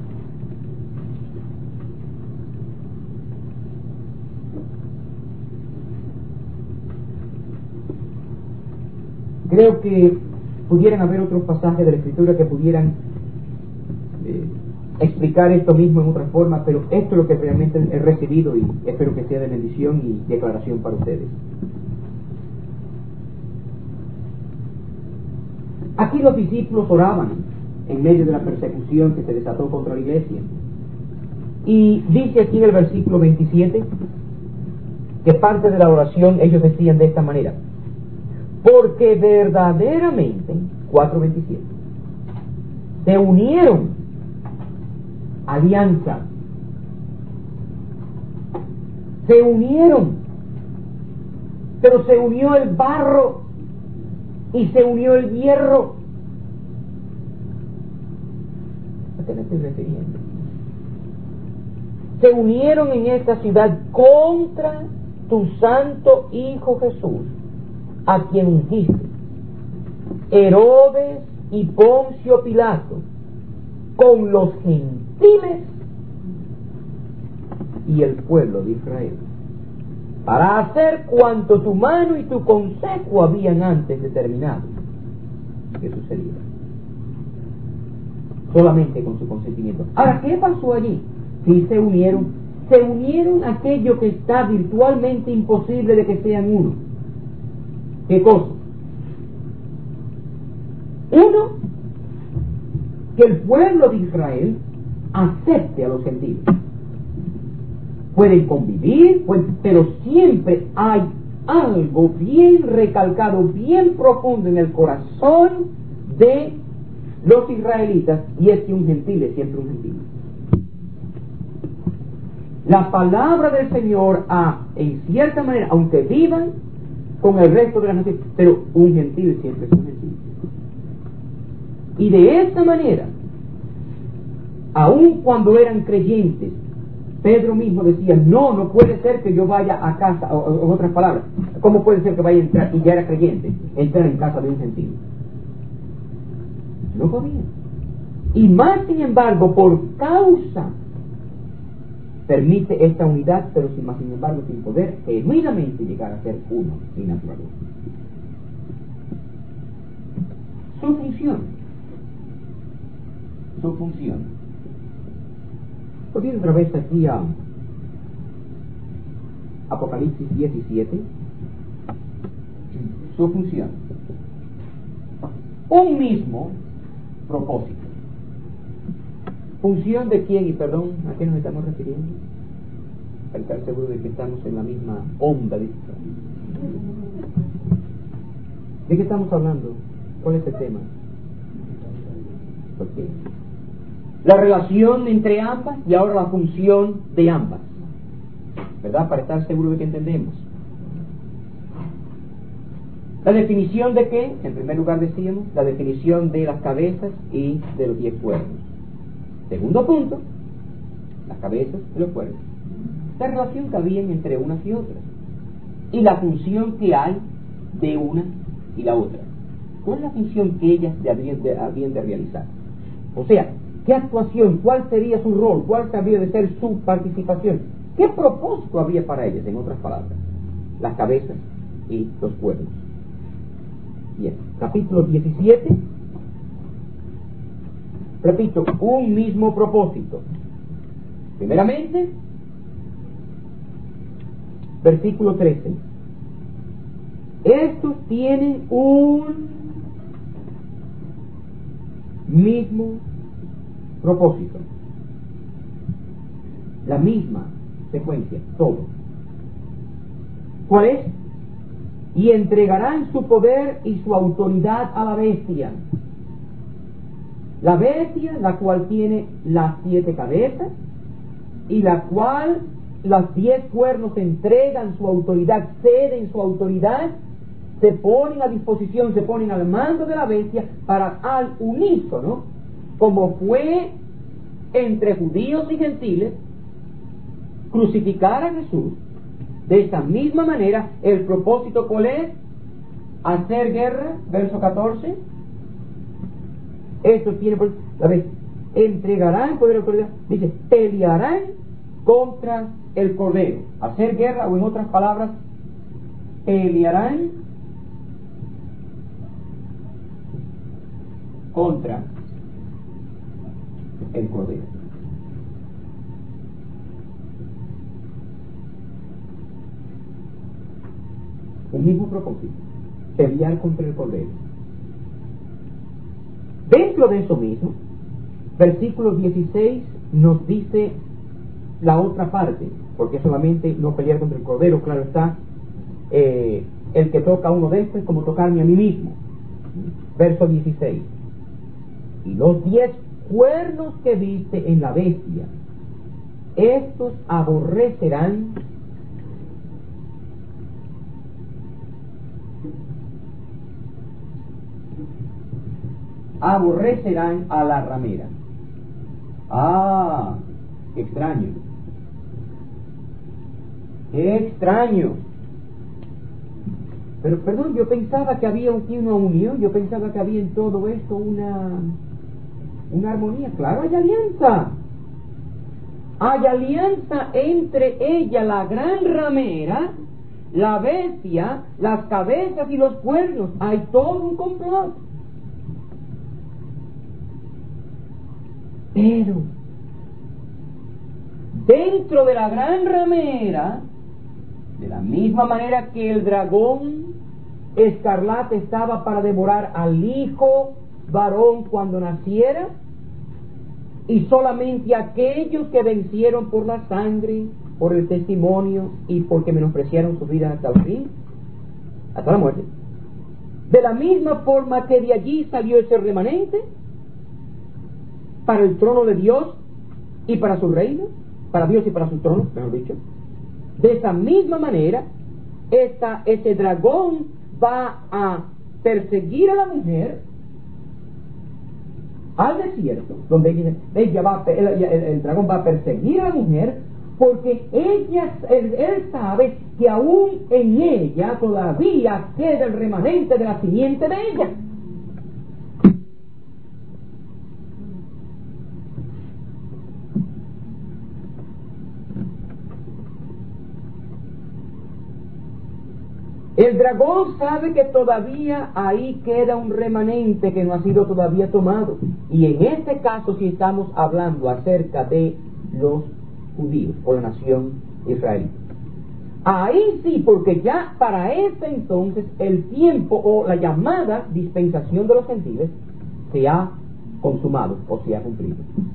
Creo que pudieran haber otros pasajes de la Escritura que pudieran eh, explicar esto mismo en otra forma, pero esto es lo que realmente he recibido y espero que sea de bendición y declaración para ustedes. Aquí los discípulos oraban en medio de la persecución que se desató contra la iglesia. Y dice aquí en el versículo veintisiete que parte de la oración ellos decían de esta manera: porque verdaderamente, cuatro veintisiete, se unieron, alianza, se unieron, pero se unió el barro y se unió el hierro. ¿A qué me estoy refiriendo? Se unieron en esta ciudad contra tu santo Hijo Jesús, a quien ungiste, Herodes y Poncio Pilato, con los gentiles y el pueblo de Israel, para hacer cuanto tu mano y tu consejo habían antes determinado que sucediera, solamente con su consentimiento. Ahora, ¿qué pasó allí? Si se unieron, se unieron aquello que está virtualmente imposible de que sean uno. ¿Qué cosa? Uno, que el pueblo de Israel acepte a los gentiles. Pueden convivir, pues, pero siempre hay algo bien recalcado, bien profundo en el corazón de los israelitas, y es que un gentil es siempre un gentil. La palabra del Señor ha, en cierta manera, aunque vivan con el resto de la nación, pero un gentil siempre es un gentil. Y de esa manera, aun cuando eran creyentes, Pedro mismo decía, no, no puede ser que yo vaya a casa, o en otras palabras, ¿cómo puede ser que vaya a entrar, y ya era creyente, entrar en casa de un gentil? No podía. Y más sin embargo, por causa, permite esta unidad, pero sin más sin embargo, sin poder genuinamente llegar a ser uno en naturaleza. Su función. Su función. Volviendo otra vez aquí a Apocalipsis diecisiete. Su función. Un mismo propósito. ¿Función de quién? Y perdón, ¿a qué nos estamos refiriendo? Para estar seguro de que estamos en la misma onda. ¿De, ¿De qué estamos hablando? ¿Cuál es el tema? ¿Por qué? La relación entre ambas y ahora la función de ambas, ¿verdad? Para estar seguro de que entendemos. La definición de qué, en primer lugar decíamos, la definición de las cabezas y de los diez cuernos. Segundo punto, las cabezas y los cuernos. La relación que habían entre unas y otras. Y la función que hay de una y la otra. ¿Cuál es la función que ellas habían de, habían de realizar? O sea, ¿qué actuación? ¿Cuál sería su rol? ¿Cuál habría de ser su participación? ¿Qué propósito había para ellas, en otras palabras? Las cabezas y los cuernos. Bien, capítulo diecisiete. Repito, un mismo propósito. Primeramente, versículo trece. Estos tienen un mismo propósito, la misma secuencia, todo. ¿Cuál es? Y entregarán su poder y su autoridad a la bestia. La bestia, la cual tiene las siete cabezas y la cual los diez cuernos entregan su autoridad, ceden su autoridad, se ponen a disposición, se ponen al mando de la bestia para al unísono, como fue entre judíos y gentiles, crucificar a Jesús. De esta misma manera, el propósito ¿cuál es? Hacer guerra, verso catorce. Esto tiene, a ver, entregarán poder y autoridad, dice, pelearán contra el Cordero. Hacer guerra, o en otras palabras, pelearán contra el Cordero. Un mismo propósito, pelear contra el Cordero. Dentro de eso mismo, versículo dieciséis nos dice la otra parte, porque solamente no pelear contra el Cordero, claro está, eh, el que toca a uno de estos es como tocarme a mí mismo. Verso dieciséis. Y los diez cuernos que viste en la bestia, estos aborrecerán aborrecerán a la ramera. Ah, qué extraño. Qué extraño. Pero perdón, yo pensaba que había aquí una unión, yo pensaba que había en todo esto una una armonía. Claro, hay alianza. Hay alianza entre ella, la gran ramera, la bestia, las cabezas y los cuernos. Hay todo un complot. Pero dentro de la gran ramera, de la misma manera que el dragón escarlata estaba para devorar al hijo varón cuando naciera, y solamente aquellos que vencieron por la sangre, por el testimonio y porque menospreciaron su vida hasta el fin, hasta la muerte. De la misma forma que de allí salió ese remanente para el trono de Dios y para su reino, para Dios y para su trono, mejor dicho. De esa misma manera, esta, este dragón va a perseguir a la mujer al desierto, donde ella, ella va, el, el, el dragón va a perseguir a la mujer, porque ella, él, él sabe que aún en ella todavía queda el remanente de la simiente de ella. El dragón sabe que todavía ahí queda un remanente que no ha sido todavía tomado. Y en este caso sí estamos hablando acerca de los judíos o la nación israelita. Ahí sí, porque ya para ese entonces el tiempo o la llamada dispensación de los gentiles se ha consumado o se ha cumplido.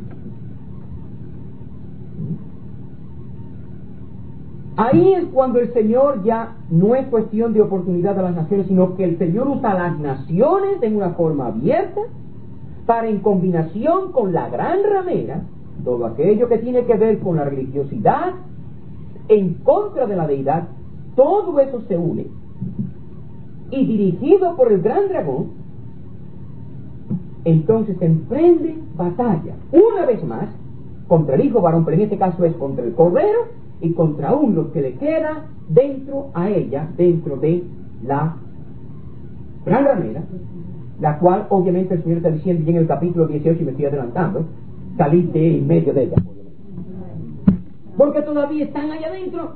Ahí es cuando el Señor ya no es cuestión de oportunidad de las naciones, sino que el Señor usa las naciones en una forma abierta para, en combinación con la gran ramera, todo aquello que tiene que ver con la religiosidad en contra de la deidad, todo eso se une. Y dirigido por el gran dragón, entonces se emprende batalla, una vez más, contra el hijo varón, pero en este caso es contra el cordero, y contra aún lo que le queda dentro a ella, dentro de la gran ramera, la cual obviamente el Señor está diciendo ya en el capítulo dieciocho, y me estoy adelantando, salid de en medio de ella, porque todavía están allá adentro.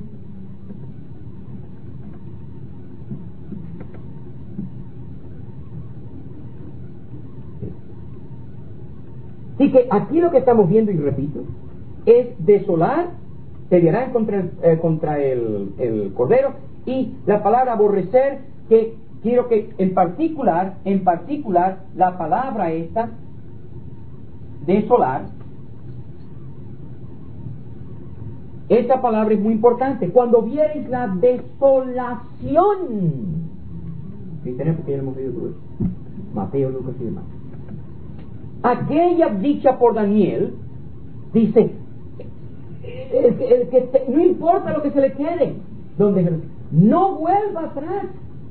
Así que aquí lo que estamos viendo, y repito, es desolar, pelearán contra el, eh, contra el, el cordero, y la palabra aborrecer, que quiero que en particular, en particular, la palabra esta, desolar, esta palabra es muy importante. Cuando vieres la desolación, cristianos, porque ya lo hemos leído todo eso, Mateo, Lucas y demás, aquella dicha por Daniel, dice, El, el, el que te, no importa lo que se le quede, donde no vuelva atrás.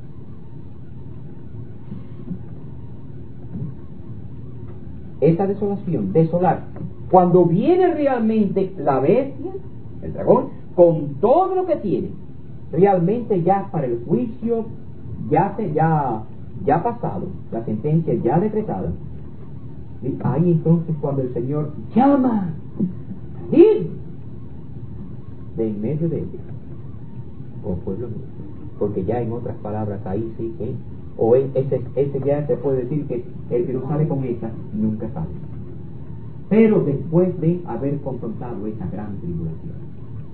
Esa desolación, desolar, cuando viene realmente la bestia, el dragón, con todo lo que tiene, realmente ya para el juicio ya se, ya ya pasado, la sentencia ya decretada, y ahí entonces cuando el Señor llama, id de en medio de ellos, oh pueblo mío, porque ya en otras palabras ahí sí que, o ese, ese ya se puede decir que el que no sale con esa nunca sale, pero después de haber confrontado esa gran tribulación.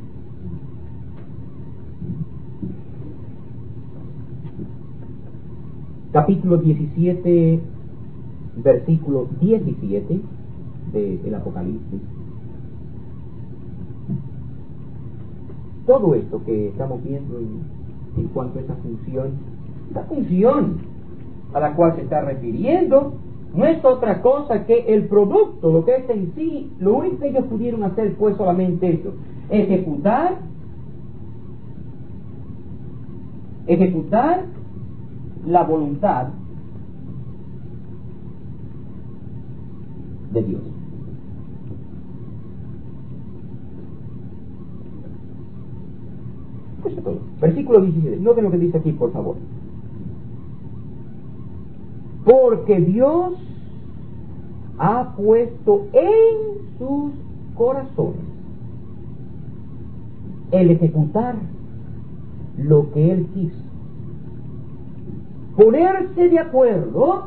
Capítulo diecisiete, versículo diecisiete del Apocalipsis. Todo esto que estamos viendo en, en cuanto a esa función, esa función a la cual se está refiriendo, no es otra cosa que el producto, lo que es en sí, lo único que ellos pudieron hacer fue solamente eso, ejecutar, ejecutar la voluntad de Dios. Eso es todo. Versículo diecisiete. Noten lo que dice aquí, por favor. Porque Dios ha puesto en sus corazones el ejecutar lo que Él quiso. Ponerse de acuerdo,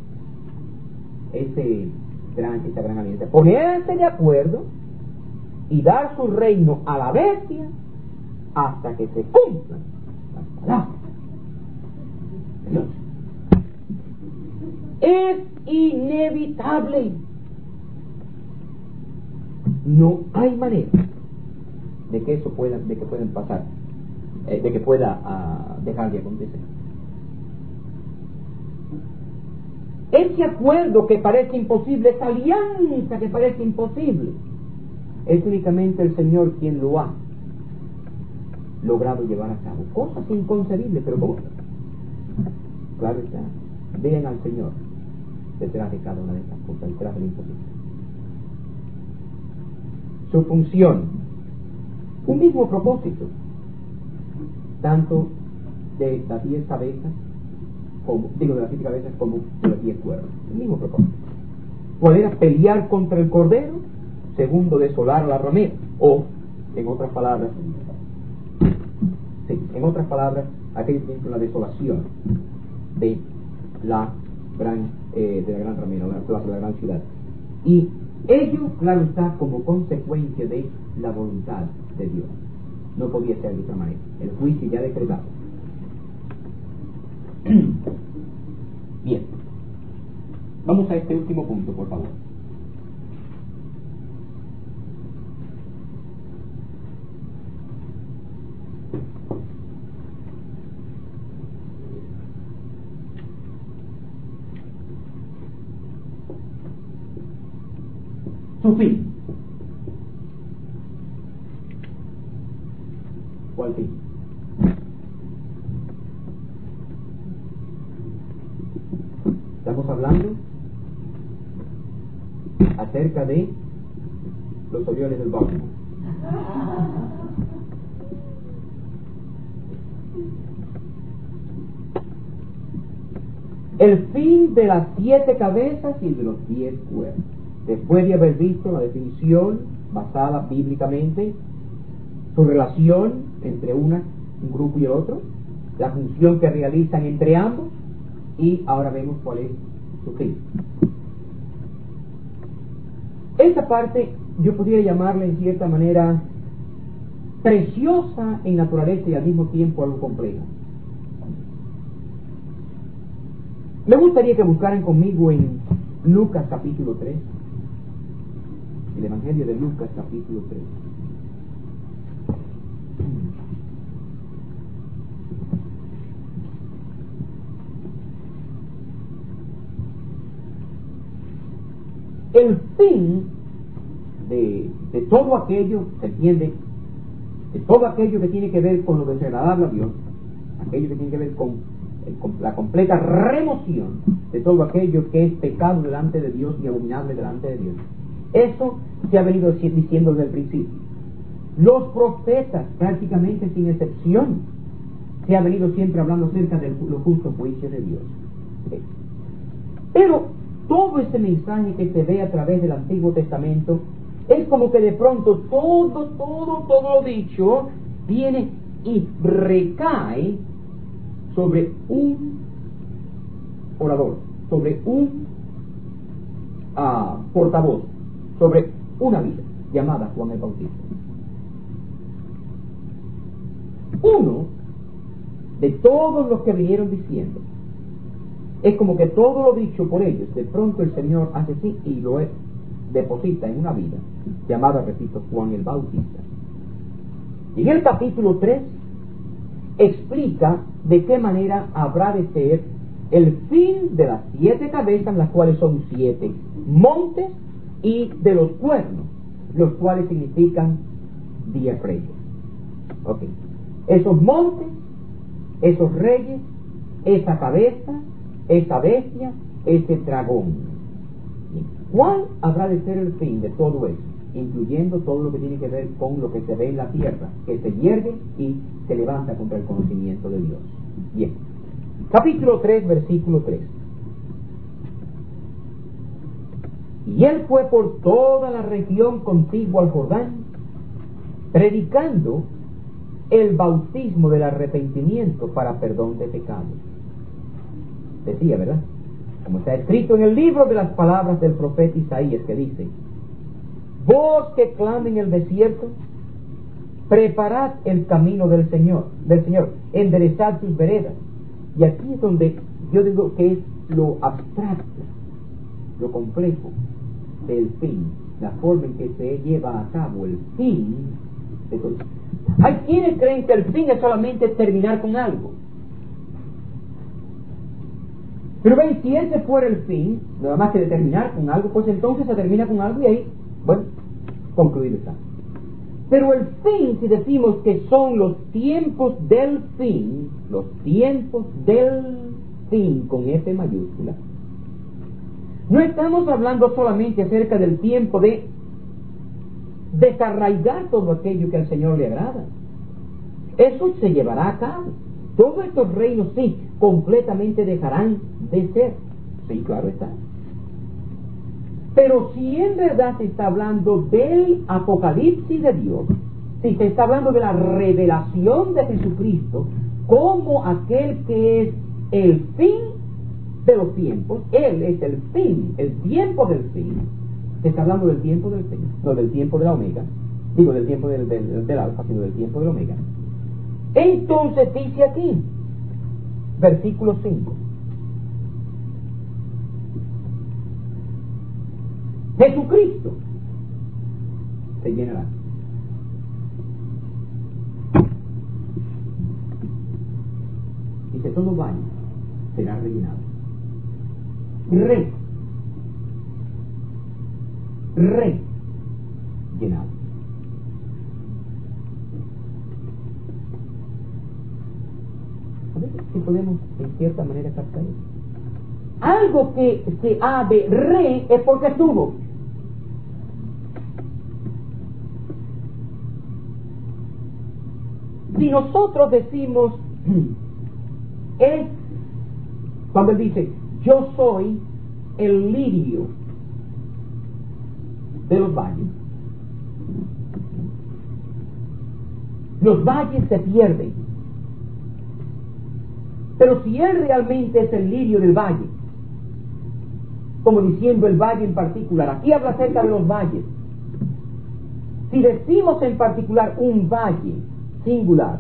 ese gran, esta gran alianza, ponerse de acuerdo y dar su reino a la bestia hasta que se cumplan las palabras de Dios. Es inevitable. No hay manera de que eso pueda, de que puedan pasar, eh, de que pueda uh, dejar de acontecer. Ese acuerdo que parece imposible, esa alianza que parece imposible, es únicamente el Señor quien lo ha logrado llevar a cabo. Cosas inconcebibles, pero ¿cómo? Claro está. Vean al Señor detrás de cada una de estas cosas, detrás del imposible. Su función, un mismo propósito, tanto de las diez cabezas, como, digo de las siete cabezas como de los diez cuernos, el mismo propósito. ¿Cuál era? Pelear contra el cordero, segundo, desolar a la ramera, o, en otras palabras, sí, en otras palabras, aquello que tiene la desolación de la gran, eh, de la gran ramera, la plaza de la gran ciudad. Y ello, claro está, como consecuencia de la voluntad de Dios. No podía ser de otra manera. El juicio ya decretado. Bien. Vamos a este último punto, por favor. Su fin. ¿Cuál fin? Estamos hablando acerca de los Orioles del Baltimore. El fin de las siete cabezas y de los diez cuernos. Después de haber visto la definición basada bíblicamente, su relación entre una, un grupo y el otro, la función que realizan entre ambos, y ahora vemos cuál es su fin. Esta parte yo podría llamarla en cierta manera preciosa en naturaleza y al mismo tiempo algo compleja. Me gustaría que buscaran conmigo en Lucas capítulo tres, el Evangelio de Lucas capítulo tres. El fin de, de todo aquello, se entiende, de todo aquello que tiene que ver con lo desagradable a Dios, aquello que tiene que ver con, el, con la completa remoción de todo aquello que es pecado delante de Dios y abominable delante de Dios. Eso se ha venido diciendo desde el principio. Los profetas, prácticamente sin excepción, se ha venido siempre hablando acerca de los justos juicios de Dios. Pero todo este mensaje que se ve a través del Antiguo Testamento es como que de pronto todo, todo, todo lo dicho viene y recae sobre un orador, sobre un uh, portavoz, sobre una vida llamada Juan el Bautista. Uno de todos los que vinieron diciendo, es como que todo lo dicho por ellos, de pronto el Señor hace así y lo deposita en una vida llamada, repito, Juan el Bautista. Y en el capítulo tres explica de qué manera habrá de ser el fin de las siete cabezas, las cuales son siete montes, y de los cuernos, los cuales significan diez reyes. Ok. Esos montes, esos reyes, esa cabeza, esa bestia, ese dragón. ¿Cuál habrá de ser el fin de todo eso? Incluyendo todo lo que tiene que ver con lo que se ve en la tierra, que se hierve y se levanta contra el conocimiento de Dios. Bien. Capítulo tres, versículo tres. Y él fue por toda la región contigua al Jordán, predicando el bautismo del arrepentimiento para perdón de pecados. Decía, ¿verdad? Como está escrito en el libro de las palabras del profeta Isaías, que dice: vos que clamen en el desierto, preparad el camino del Señor, del Señor, enderezad sus veredas. Y aquí es donde yo digo que es lo abstracto, lo complejo del fin, la forma en que se lleva a cabo el fin de todo. Hay quienes creen que el fin es solamente terminar con algo. Pero ven, si ese fuera el fin, nada más que de terminar con algo, pues entonces se termina con algo y ahí, bueno, concluido está. Pero el fin, si decimos que son los tiempos del fin, los tiempos del fin con F mayúscula, No estamos hablando solamente acerca del tiempo de desarraigar todo aquello que al Señor le agrada. Eso se llevará a cabo. Todos estos reinos, sí, completamente dejarán de ser. Sí, claro está. Pero si en verdad se está hablando del apocalipsis de Dios, si se está hablando de la revelación de Jesucristo como aquel que es el fin de los tiempos, Él es el fin, el tiempo del fin, se está hablando del tiempo del fin, no del tiempo de la omega, digo del tiempo del, del, del alfa, sino del tiempo del omega. Entonces dice aquí, versículo cinco, Jesucristo se llenará. Dice, todo baño será rellenado. Re, re, llenado. A ver si podemos en cierta manera captar eso. Algo que se ha de re es porque estuvo. Si nosotros decimos es cuando él dice yo soy el lirio de los valles, los valles se pierden, pero si él realmente es el lirio del valle, como diciendo el valle en particular, aquí habla acerca de los valles. Si decimos en particular un valle singular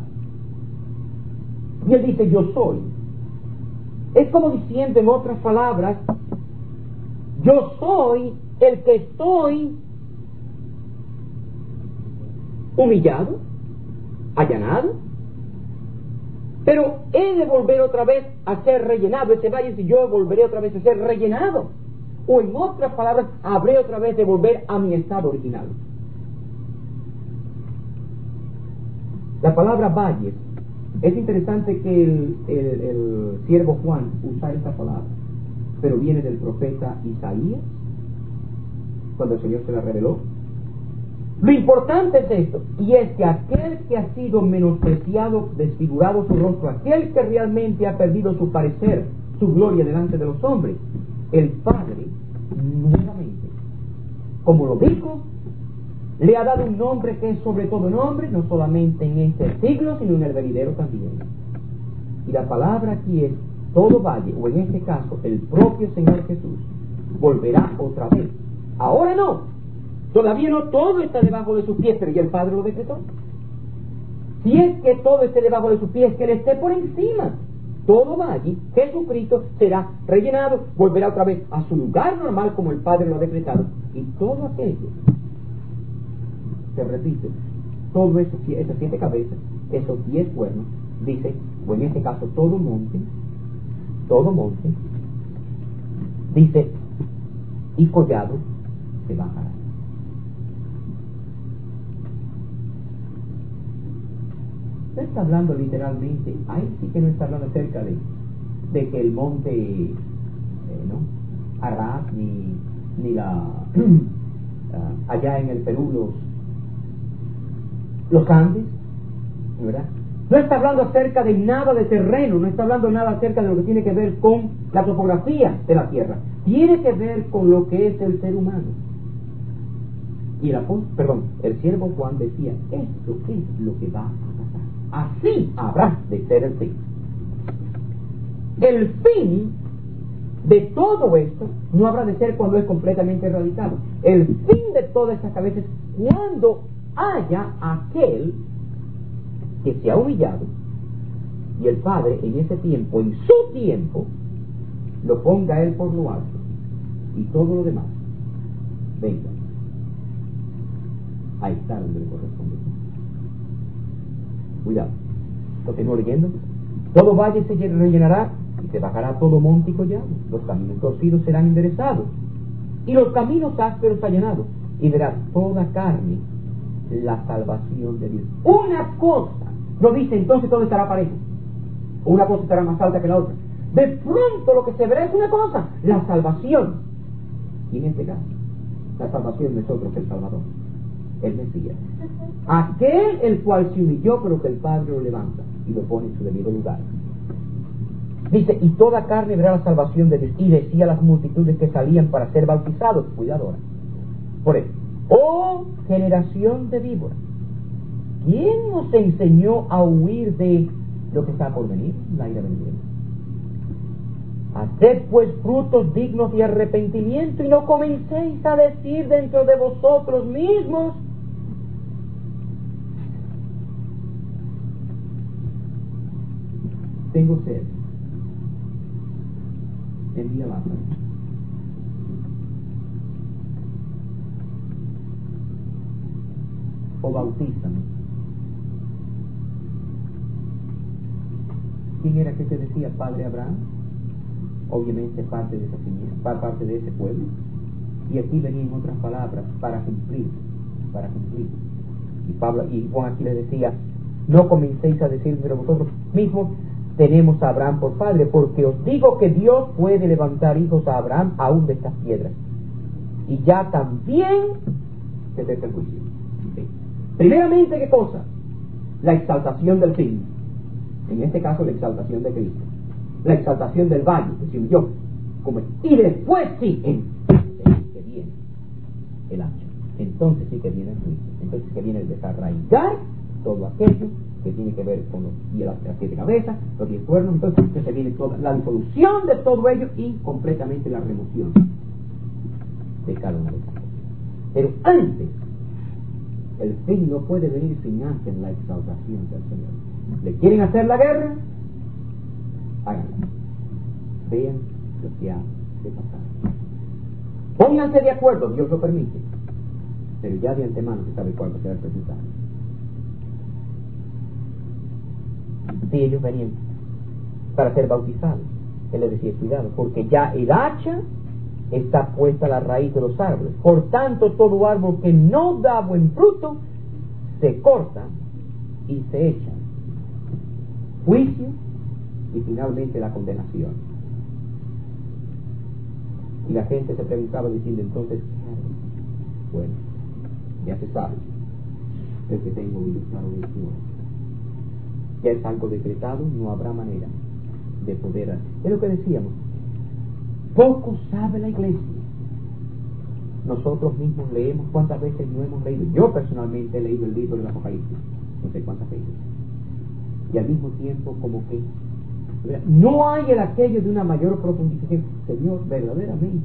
y él dice yo soy, es como diciendo en otras palabras, yo soy el que estoy humillado, allanado, pero he de volver otra vez a ser rellenado. Ese valle, si yo volveré otra vez a ser rellenado, o en otras palabras, habré otra vez de volver a mi estado original. La palabra valles, es interesante que el, el, el siervo Juan usa esta palabra, pero viene del profeta Isaías, cuando el Señor se la reveló. Lo importante es esto, y es que aquel que ha sido menospreciado, desfigurado su rostro, aquel que realmente ha perdido su parecer, su gloria delante de los hombres, el Padre, nuevamente, como lo dijo, le ha dado un nombre que es sobre todo nombre, no solamente en este siglo, sino en el venidero también. Y la palabra aquí es todo valle, o en este caso, el propio Señor Jesús, volverá otra vez. Ahora no, todavía no todo está debajo de sus pies, pero ya el Padre lo decretó. Si es que todo esté debajo de sus pies, que Él esté por encima. Todo valle, Jesucristo será rellenado, volverá otra vez a su lugar normal como el Padre lo ha decretado. Y todo aquello, se repite, todo eso, esas siete cabezas, esos diez cuernos, dice, o en este caso todo monte, todo monte, dice, y collado se bajará. No está hablando literalmente, ahí sí que no está hablando acerca de, de que el monte, eh, ¿no? Arras, ni, ni la, uh, allá en el Perú, los, los Andes, ¿verdad? No está hablando acerca de nada de terreno, no está hablando nada acerca de lo que tiene que ver con la topografía de la tierra. Tiene que ver con lo que es el ser humano. Y el apóstol, perdón, el siervo Juan decía, esto es lo que va a pasar. Así habrá de ser el fin. El fin de todo esto no habrá de ser cuando es completamente erradicado. El fin de todas estas cabezas es cuando haya aquel que se ha humillado y el Padre en ese tiempo, en su tiempo, lo ponga a él por lo alto y todo lo demás venga. Ahí está donde le corresponde. Cuidado, continúo leyendo. Todo valle se rellenará y se bajará todo monte y collado. Los caminos torcidos serán enderezados y los caminos ásperos allanados, y verás toda carne la salvación de Dios. Una cosa, no dice entonces todo estará parejo, una cosa estará más alta que la otra. De pronto lo que se verá es una cosa, la salvación Y en este caso, la salvación no es otro que el Salvador, el Mesías. Aquel el cual se humilló, pero que el Padre lo levanta y lo pone en su debido lugar. Dice, y toda carne verá la salvación de Dios. Y decía a las multitudes que salían para ser bautizados. Cuidado ahora. Por eso, oh generación de víboras, ¿quién nos enseñó a huir de lo que está por venir? La ira venidera. Haced pues frutos dignos de arrepentimiento, y no comencéis a decir dentro de vosotros mismos: tengo sed, envía Lázaro. O bautízame. ¿Quién era que te decía Padre Abraham? Obviamente parte de esa familia, parte de ese pueblo. Y aquí venían otras palabras: para cumplir, para cumplir. Y Pablo y Juan aquí le decía: no comencéis a decir pero vosotros mismos: tenemos a Abraham por padre, porque os digo que Dios puede levantar hijos a Abraham aún de estas piedras. Y ya también se te el juicio. ¿Sí? Primeramente, ¿qué cosa? La exaltación del fin. En este caso, la exaltación de Cristo. La exaltación del valle, que se huyó. Como es. Y después sí, entonces que viene el hacha. Entonces sí que viene el juicio. Entonces que viene el desarraigar todo aquello que tiene que ver con los, y las, las siete cabezas, los diez cuernos. Entonces que se viene toda la disolución de todo ello y completamente la remoción de cada una de esas cosas. Pero antes, el fin no puede venir sin antes la exaltación del Señor. ¿Le quieren hacer la guerra? Háganla. Vean lo que ha de pasar. Pónganse de acuerdo, Dios lo permite, pero ya de antemano se sabe cuál va a ser el resultado. Si ellos venían para ser bautizados, él les decía: cuidado, porque ya el hacha está puesta a la raíz de los árboles. Por tanto, todo árbol que no da buen fruto se corta y se echa. Juicio y finalmente la condenación. Y la gente se preguntaba diciendo entonces: ¿qué haré? Bueno, ya se sabe. El que tengo oídos para oír su voz. Ya es algo decretado, no habrá manera de poder hacer. Es lo que decíamos. Poco sabe la iglesia. Nosotros mismos leemos, ¿cuántas veces no hemos leído? Yo personalmente he leído el libro del Apocalipsis, no sé cuántas veces. Y al mismo tiempo como que no hay el aquello de una mayor profundización. Señor, verdaderamente.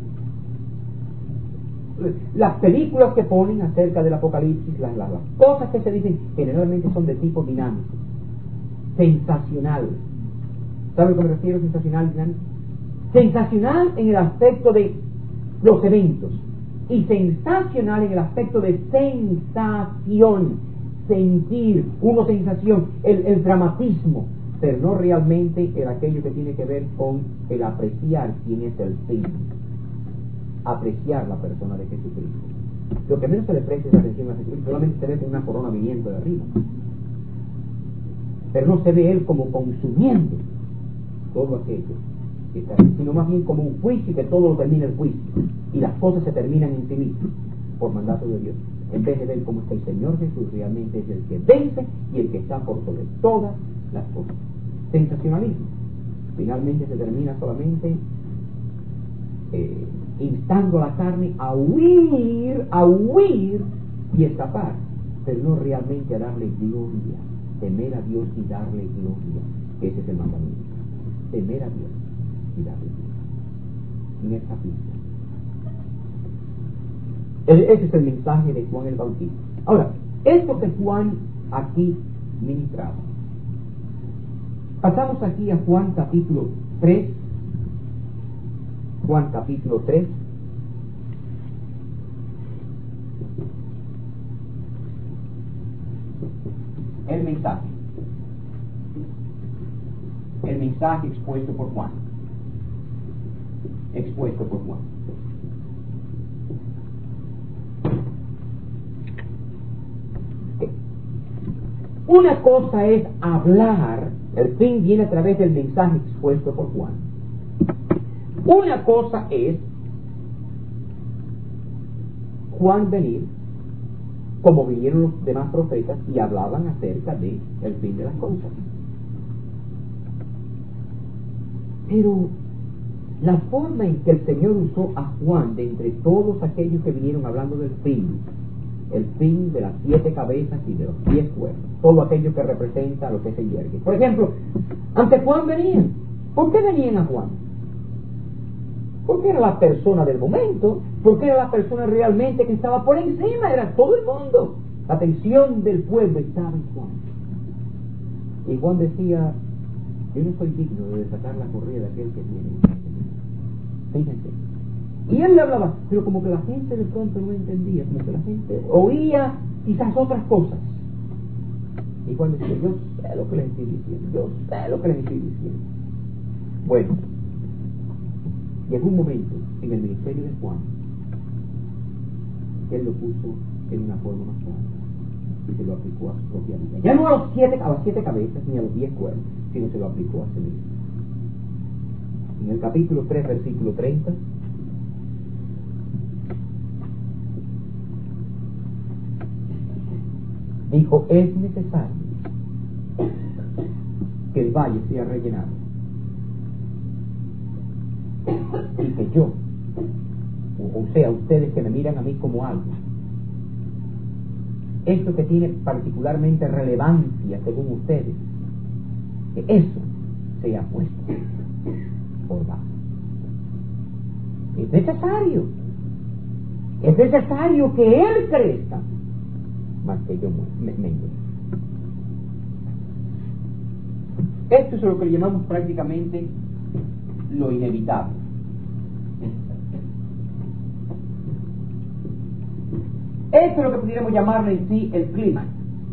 Las películas que ponen acerca del Apocalipsis, las, las, las cosas que se dicen, generalmente son de tipo dinámico, sensacional. ¿Sabe a qué me refiero? Sensacional, dinámico. Sensacional en el aspecto de los eventos y sensacional en el aspecto de sensación, sentir, una sensación, el, el dramatismo, pero no realmente en aquello que tiene que ver con el apreciar quién es el fin, apreciar la persona de Jesucristo. Lo que menos se le presta es atención a Jesucristo, solamente se ve con una corona viniendo de arriba, pero no se ve él como consumiendo todo aquello que está, sino más bien como un juicio, que todo lo termina el juicio y las cosas se terminan en sí mismas por mandato de Dios, en vez de ver cómo está el Señor Jesús realmente es el que vence y el que está por sobre todas las cosas. Sensacionalismo finalmente se termina solamente eh, instando a la carne a huir, a huir y escapar, pero no realmente a darle gloria, temer a Dios y darle gloria, que ese es el mandamiento, temer a Dios y darle gloria en esta pista. Ese es el mensaje de Juan el Bautista. Ahora, esto que Juan aquí ministraba, pasamos aquí a Juan capítulo tres, Juan capítulo tres, el mensaje, el mensaje expuesto por Juan, expuesto por Juan. Una cosa es hablar, el fin viene a través del mensaje expuesto por Juan. Una cosa es Juan venir, como vinieron los demás profetas y hablaban acerca de el fin de las cosas. Pero la forma en que el Señor usó a Juan de entre todos aquellos que vinieron hablando del fin, el fin de las siete cabezas y de los diez cuernos, todo aquello que representa a lo que se yergue. Por ejemplo, ante Juan venían. ¿Por qué venían a Juan? Porque era la persona del momento, porque era la persona realmente que estaba por encima, era todo el mundo. La atención del pueblo estaba en Juan. Y Juan decía: yo no soy digno de desatar la correa de aquel que tiene. Fíjense. Y él le hablaba, pero como que la gente de pronto no entendía, como que la gente oía quizás otras cosas. Y Juan decía: yo sé lo que les estoy diciendo, yo sé lo que les estoy diciendo. Bueno, llegó un momento en el ministerio de Juan que él lo puso en una forma más clara y se lo aplicó a su propia vida. Ya no a los siete, a las siete cabezas ni a los diez cuernos, sino se lo aplicó a sí mismo. En el capítulo tres, versículo treinta, dijo: es necesario que el valle sea rellenado y que yo, o sea, ustedes que me miran a mí como algo, esto que tiene particularmente relevancia según ustedes, que eso sea puesto por bajo. Es necesario, es necesario que Él crezca más que yo me mengue. Esto es lo que le llamamos prácticamente lo inevitable. Esto es lo que pudiéramos llamarle en sí el clima.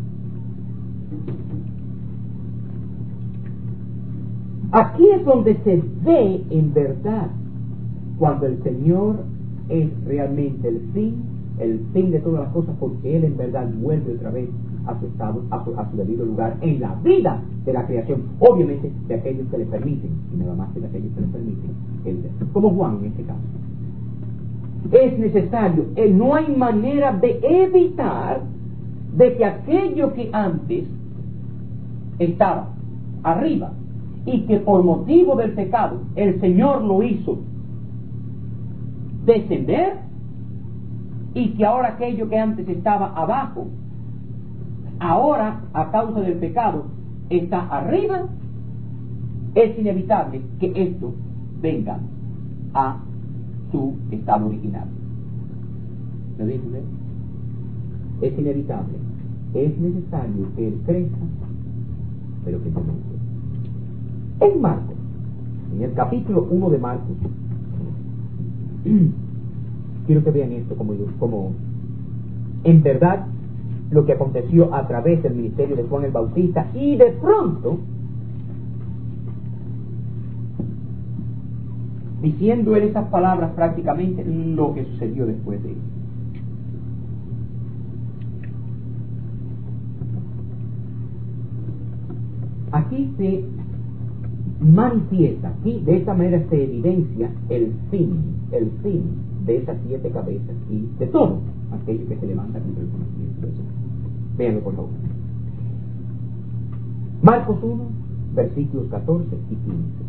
Aquí es donde se ve en verdad cuando el Señor es realmente el fin, el fin de todas las cosas, porque Él en verdad vuelve otra vez a su estado, a su, a su debido lugar en la vida de la creación, obviamente de aquellos que le permiten, y nada más que de aquellos que le permiten, él, como Juan en este caso. Es necesario, eh, no hay manera de evitar de que aquello que antes estaba arriba y que por motivo del pecado el Señor lo hizo descender, y que ahora aquello que antes estaba abajo, ahora a causa del pecado está arriba, es inevitable que esto venga a su estado original. ¿Lo dice usted? Es inevitable, es necesario que Él crezca, pero que yo no. En Marcos, en el capítulo uno de Marcos, quiero que vean esto como, como en verdad lo que aconteció a través del ministerio de Juan el Bautista, y de pronto diciendo en esas palabras prácticamente lo que sucedió después de él. Aquí se manifiesta, aquí de esta manera se evidencia el fin, el fin de esas siete cabezas y de todo aquello que se levanta contra el conocimiento de Dios. Véanlo por favor. Marcos uno, versículos catorce y quince.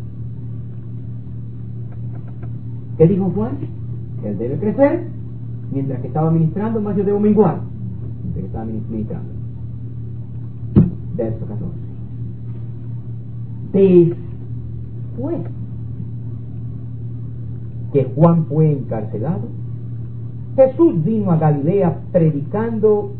¿Qué dijo Juan? Él debe crecer, mientras que estaba ministrando, más yo debo menguar, mientras que estaba ministrando. Verso catorce. Después que Juan fue encarcelado, Jesús vino a Galilea predicando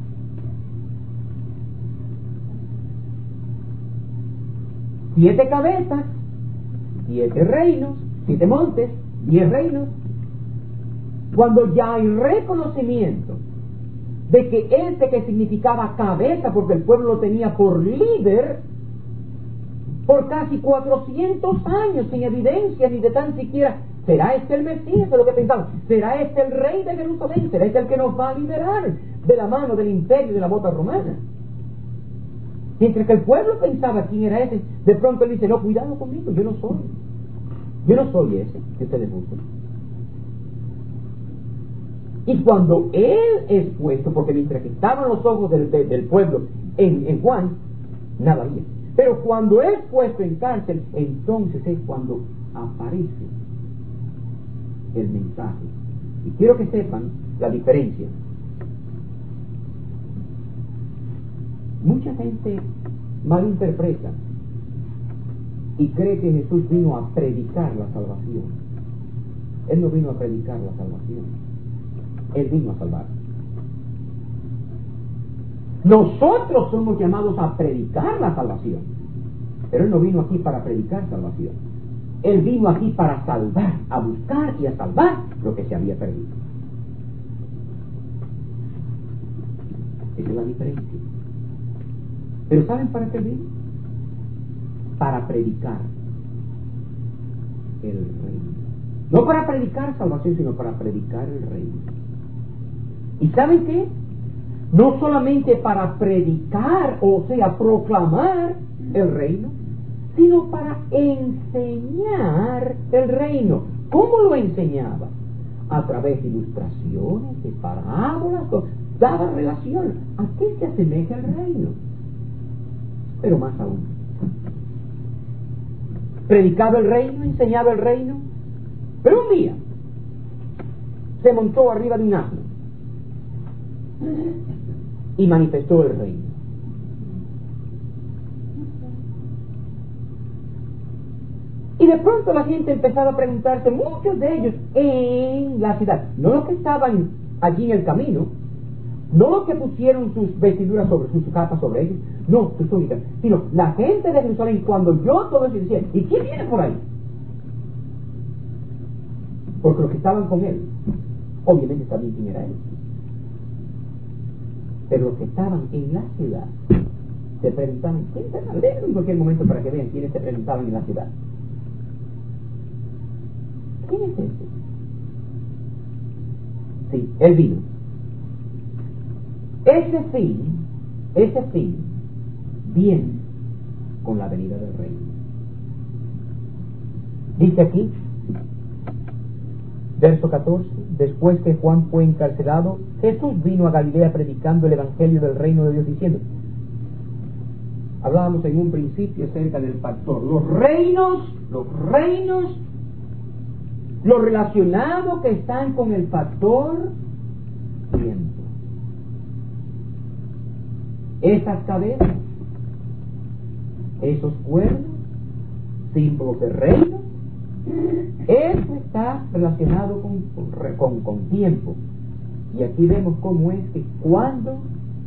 siete cabezas, siete reinos, siete montes, diez reinos. Cuando ya hay reconocimiento de que este que significaba cabeza, porque el pueblo lo tenía por líder, por casi cuatrocientos años sin evidencia ni de tan siquiera, ¿será este el Mesías? Es lo que pensaban. ¿Será este el rey de Jerusalén? ¿Será este el que nos va a liberar de la mano del imperio y de la bota romana? Mientras que el pueblo pensaba quién era ese, de pronto él dice: no, cuidado conmigo, yo no soy. Yo no soy ese que ustedes buscan. Y cuando Él es puesto, porque mientras que estaban los ojos del, de, del pueblo en, en Juan, nada había. Pero cuando es puesto en cárcel, entonces es cuando aparece el mensaje. Y quiero que sepan la diferencia. Mucha gente malinterpreta y cree que Jesús vino a predicar la salvación. Él no vino a predicar la salvación. Él vino a salvar. Nosotros somos llamados a predicar la salvación, pero Él no vino aquí para predicar salvación. Él vino aquí para salvar, a buscar y a salvar lo que se había perdido. Esa es la diferencia. Pero ¿saben para qué vino? Para predicar el reino. No para predicar salvación, sino para predicar el reino. ¿Y saben qué? No solamente para predicar, o sea, proclamar el reino, sino para enseñar el reino. ¿Cómo lo enseñaba? A través de ilustraciones, de parábolas, daba relación. ¿A qué se asemeja el reino? Pero más aún, predicaba el reino, enseñaba el reino, pero un día se montó arriba de un asno y manifestó el reino. Y de pronto la gente empezaba a preguntarse, muchos de ellos en la ciudad, no los que estaban allí en el camino, no los que pusieron sus vestiduras sobre, sus capas sobre ellos, no, sus túnicas, sino la gente de Jerusalén, cuando yo todo eso decía, ¿y quién viene por ahí? Porque los que estaban con él, obviamente sabían quién era él. Pero los que estaban en la ciudad se preguntaban, ¿quién está? Déjenlo en cualquier momento para que vean quiénes se preguntaban en la ciudad. ¿Quién es ese? Sí, él vino. Ese fin, ese fin, viene con la venida del reino. Dice aquí, verso catorce, después que Juan fue encarcelado, Jesús vino a Galilea predicando el evangelio del reino de Dios, diciendo, hablábamos en un principio acerca del factor, los reinos, los reinos, lo relacionado que están con el factor tiempo. Esas cabezas, esos cuernos, símbolos de reino, eso está relacionado con, con, con tiempo. Y aquí vemos cómo es que cuando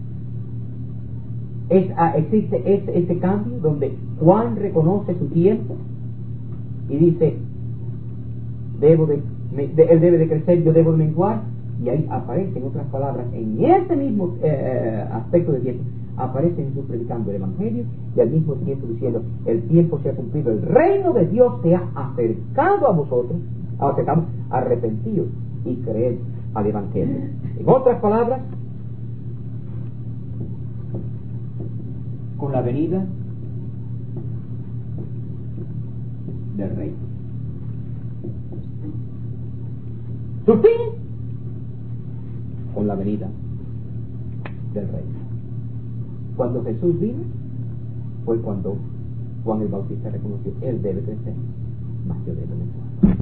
es, ah, existe este, este cambio donde Juan reconoce su tiempo y dice, debo de, me, de, él debe de crecer, yo debo de menguar, y ahí aparecen otras palabras en ese mismo eh, aspecto de tiempo. Aparece Jesús predicando el evangelio y al mismo tiempo diciendo, el tiempo se ha cumplido, el reino de Dios se ha acercado a vosotros, acercamos, arrepentidos y creed al evangelio. En otras palabras, con la venida del reino. Su fin, con la venida del reino. Cuando Jesús vino, fue cuando Juan el Bautista reconoció, él debe crecer, mas yo debo menguar.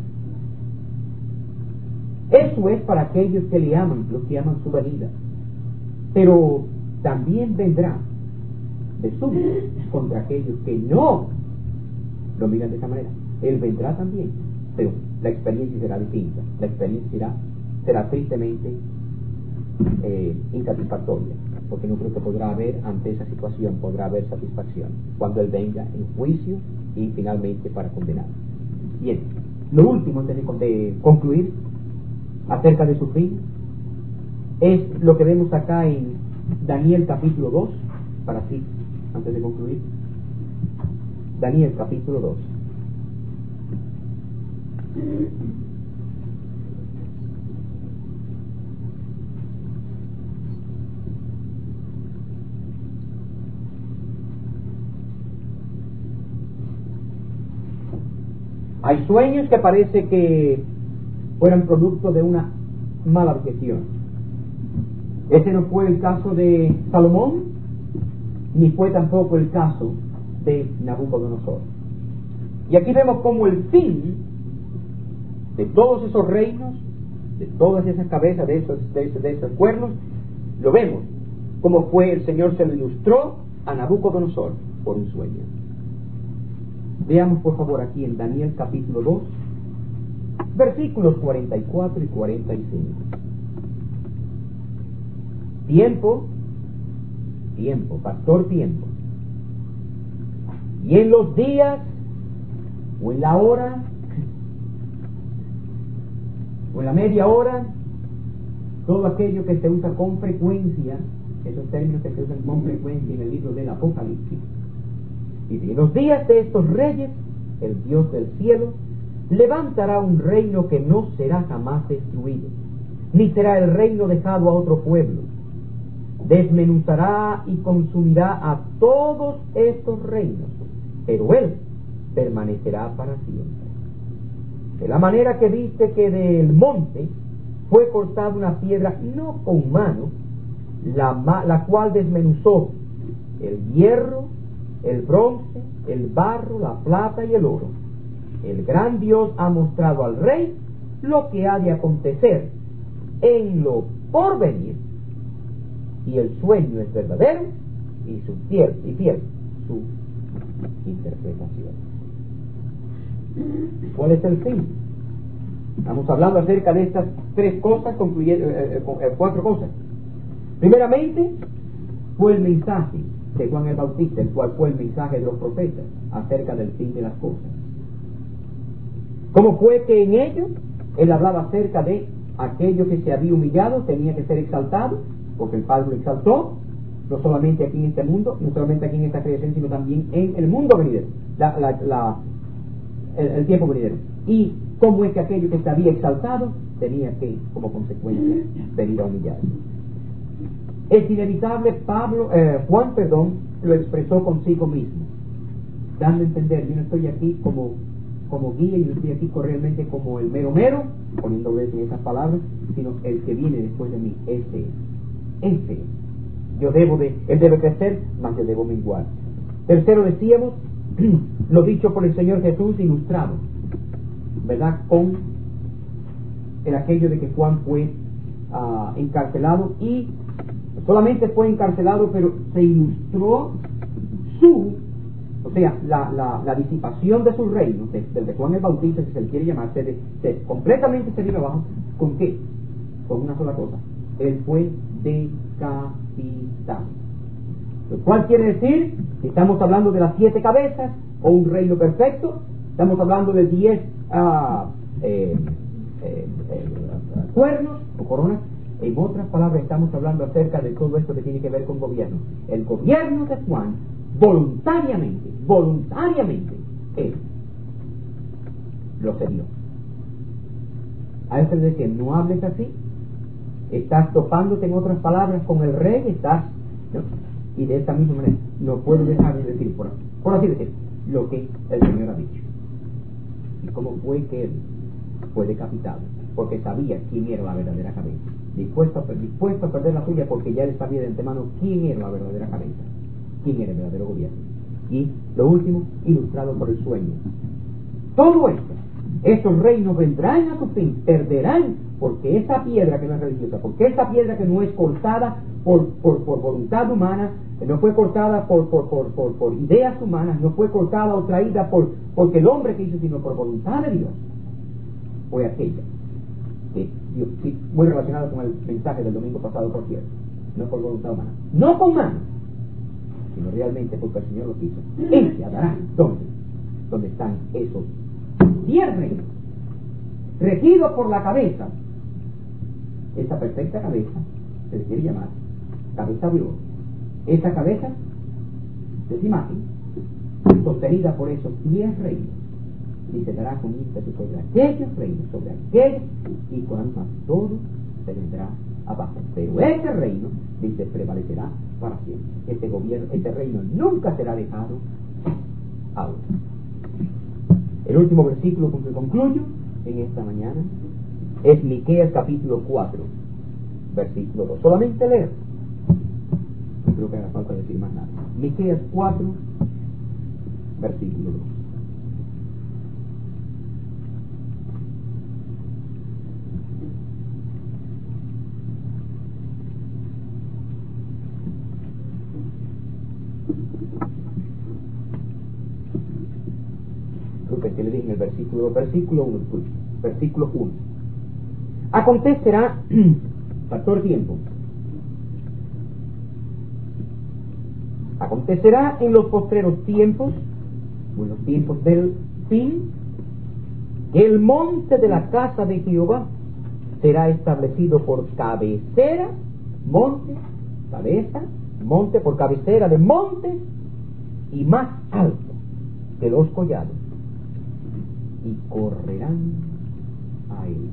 Eso es para aquellos que le aman, los que aman su venida. Pero también vendrá de súbito contra aquellos que no lo miran de esa manera. Él vendrá también, pero la experiencia será distinta. La experiencia será, será tristemente eh, insatisfactoria, porque no creo que podrá haber, ante esa situación, podrá haber satisfacción cuando Él venga en juicio y finalmente para condenar. Bien, lo último antes de, de concluir acerca de su fin es lo que vemos acá en Daniel capítulo dos, para así, antes de concluir, Daniel capítulo dos. Hay sueños que parece que fueran producto de una mala objeción. Ese no fue el caso de Salomón, ni fue tampoco el caso de Nabucodonosor. Y aquí vemos cómo el fin de todos esos reinos, de todas esas cabezas, de esos, de esos, de esos cuernos, lo vemos como fue el Señor se lo ilustró a Nabucodonosor por un sueño. Veamos por favor aquí en Daniel capítulo dos, versículos cuarenta y cuatro y cuarenta y cinco. Tiempo, tiempo, pastor, tiempo. Y en los días, o en la hora, o en la media hora, todo aquello que se usa con frecuencia, esos términos que se usan con frecuencia en el libro del Apocalipsis. Y en los días de estos reyes, el Dios del cielo levantará un reino que no será jamás destruido, ni será el reino dejado a otro pueblo. Desmenuzará y consumirá a todos estos reinos, pero él permanecerá para siempre. De la manera que viste que del monte fue cortada una piedra no con mano, la, la cual desmenuzó el hierro, el bronce, el barro, la plata y el oro. El gran Dios ha mostrado al rey lo que ha de acontecer en lo porvenir, y el sueño es verdadero y su fiel y fiel su interpretación. ¿Cuál es el fin? Estamos hablando acerca de estas tres cosas, concluyendo eh, eh, cuatro cosas. Primeramente, fue el mensaje de Juan el Bautista, el cual fue el mensaje de los profetas acerca del fin de las cosas. ¿Cómo fue que en ellos él hablaba acerca de aquello que se había humillado, tenía que ser exaltado, porque el Padre lo exaltó, no solamente aquí en este mundo, no solamente aquí en esta creación, sino también en el mundo venidero, la, la, la, el, el tiempo venidero. Y cómo es que aquello que se había exaltado tenía que, como consecuencia, venir a humillarse. Es inevitable, Pablo, eh, Juan, perdón, lo expresó consigo mismo, dando a entender, yo no estoy aquí como, como guía, yo no estoy aquí realmente como el mero mero, poniéndole en esas palabras, sino el que viene después de mí, ese es, ese es. Yo debo de, él debe crecer, mas yo debo menguar. Tercero, decíamos, lo dicho por el Señor Jesús, ilustrado, ¿verdad? Con el aquello de que Juan fue uh, encarcelado, y solamente fue encarcelado, pero se ilustró su, o sea, la, la, la disipación de su reino, desde de Juan el Bautista, si se le quiere llamar, se, de, se completamente se vino abajo. ¿Con qué? Con una sola cosa: él fue decapitado. Lo cual quiere decir que estamos hablando de las siete cabezas o un reino perfecto, estamos hablando de diez uh, eh, eh, eh, cuernos o coronas. En otras palabras, estamos hablando acerca de todo esto que tiene que ver con gobierno. El gobierno de Juan, voluntariamente, voluntariamente, él lo cedió. A eso le decía, no hables así, estás topándote, en otras palabras, con el rey, estás, ¿no? Y de esta misma manera, no puedo dejar de decir, por, por así decir, lo que el Señor ha dicho. Y cómo fue que él fue decapitado, porque sabía quién era la verdadera cabeza. Dispuesto a, dispuesto a perder la suya, porque ya él sabía de antemano quién era la verdadera cabeza, quién era el verdadero gobierno. Y lo último, ilustrado por el sueño. Todo esto, estos reinos vendrán a su fin, perderán, porque esa piedra que no es religiosa, porque esa piedra que no es cortada por, por, por voluntad humana, que no fue cortada por, por, por, por, por ideas humanas, no fue cortada o traída por, porque el hombre quiso, sino por voluntad de Dios, fue aquella que, Dios, sí, muy relacionado con el mensaje del domingo pasado, por cierto, no por voluntad humana, no con mano, sino realmente porque el Señor lo quiso. Él se dará entonces donde están esos diez reinos, regidos por la cabeza, esa perfecta cabeza, se le quiere llamar cabeza de oro. Esa cabeza de esa imagen, sostenida por esos diez reinos, y se dará con ímpetu sobre aquellos reinos, sobre aquellos, y cuando más todo se vendrá abajo. Pero ese reino, dice, prevalecerá para siempre. Este gobierno, este reino nunca será dejado a otro. El último versículo con que concluyo en esta mañana es Miqueas capítulo cuatro, versículo dos. Solamente leer. No creo que haga falta decir más nada. Miqueas cuatro, versículo dos. Creo que te le dije en el versículo, versículo uno, versículo uno. Acontecerá, factor tiempo, acontecerá en los postreros tiempos, o en los tiempos del fin, que el monte de la casa de Jehová será establecido por cabecera, monte, cabeza, monte por cabecera de monte, y más alto que los collados, y correrán a él.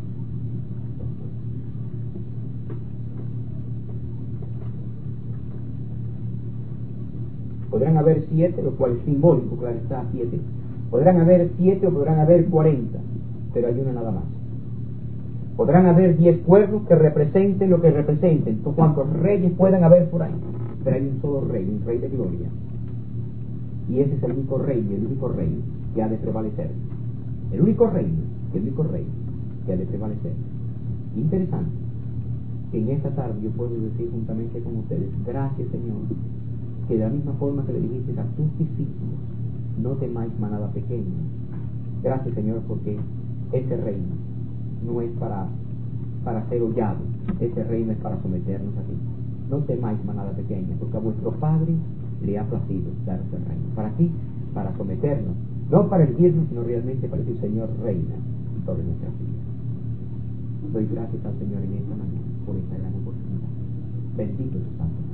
Podrán haber siete, lo cual es simbólico, claro está, siete. Podrán haber siete o podrán haber cuarenta, pero hay una nada más. Podrán haber diez cuernos que representen lo que representen, cuantos reyes puedan haber por ahí, pero hay un solo rey, un rey de gloria. Y ese es el único rey, el único rey que ha de prevalecer. El único reino, el único rey que ha de prevalecer. Interesante que en esta tarde yo puedo decir juntamente con ustedes, gracias Señor, que de la misma forma que le dijiste a tus discípulos, no temáis manada pequeña. Gracias Señor, porque ese reino no es para, para ser hollado, ese reino es para someternos a ti. No temáis manada pequeña, porque a vuestro Padre le ha placido dar ese reino. ¿Para qué? Para someternos, no para erguirnos, sino realmente para decir, Señor, reina sobre nuestras vidas. Doy gracias al Señor en esta mañana por esta gran oportunidad. Bendito su santo.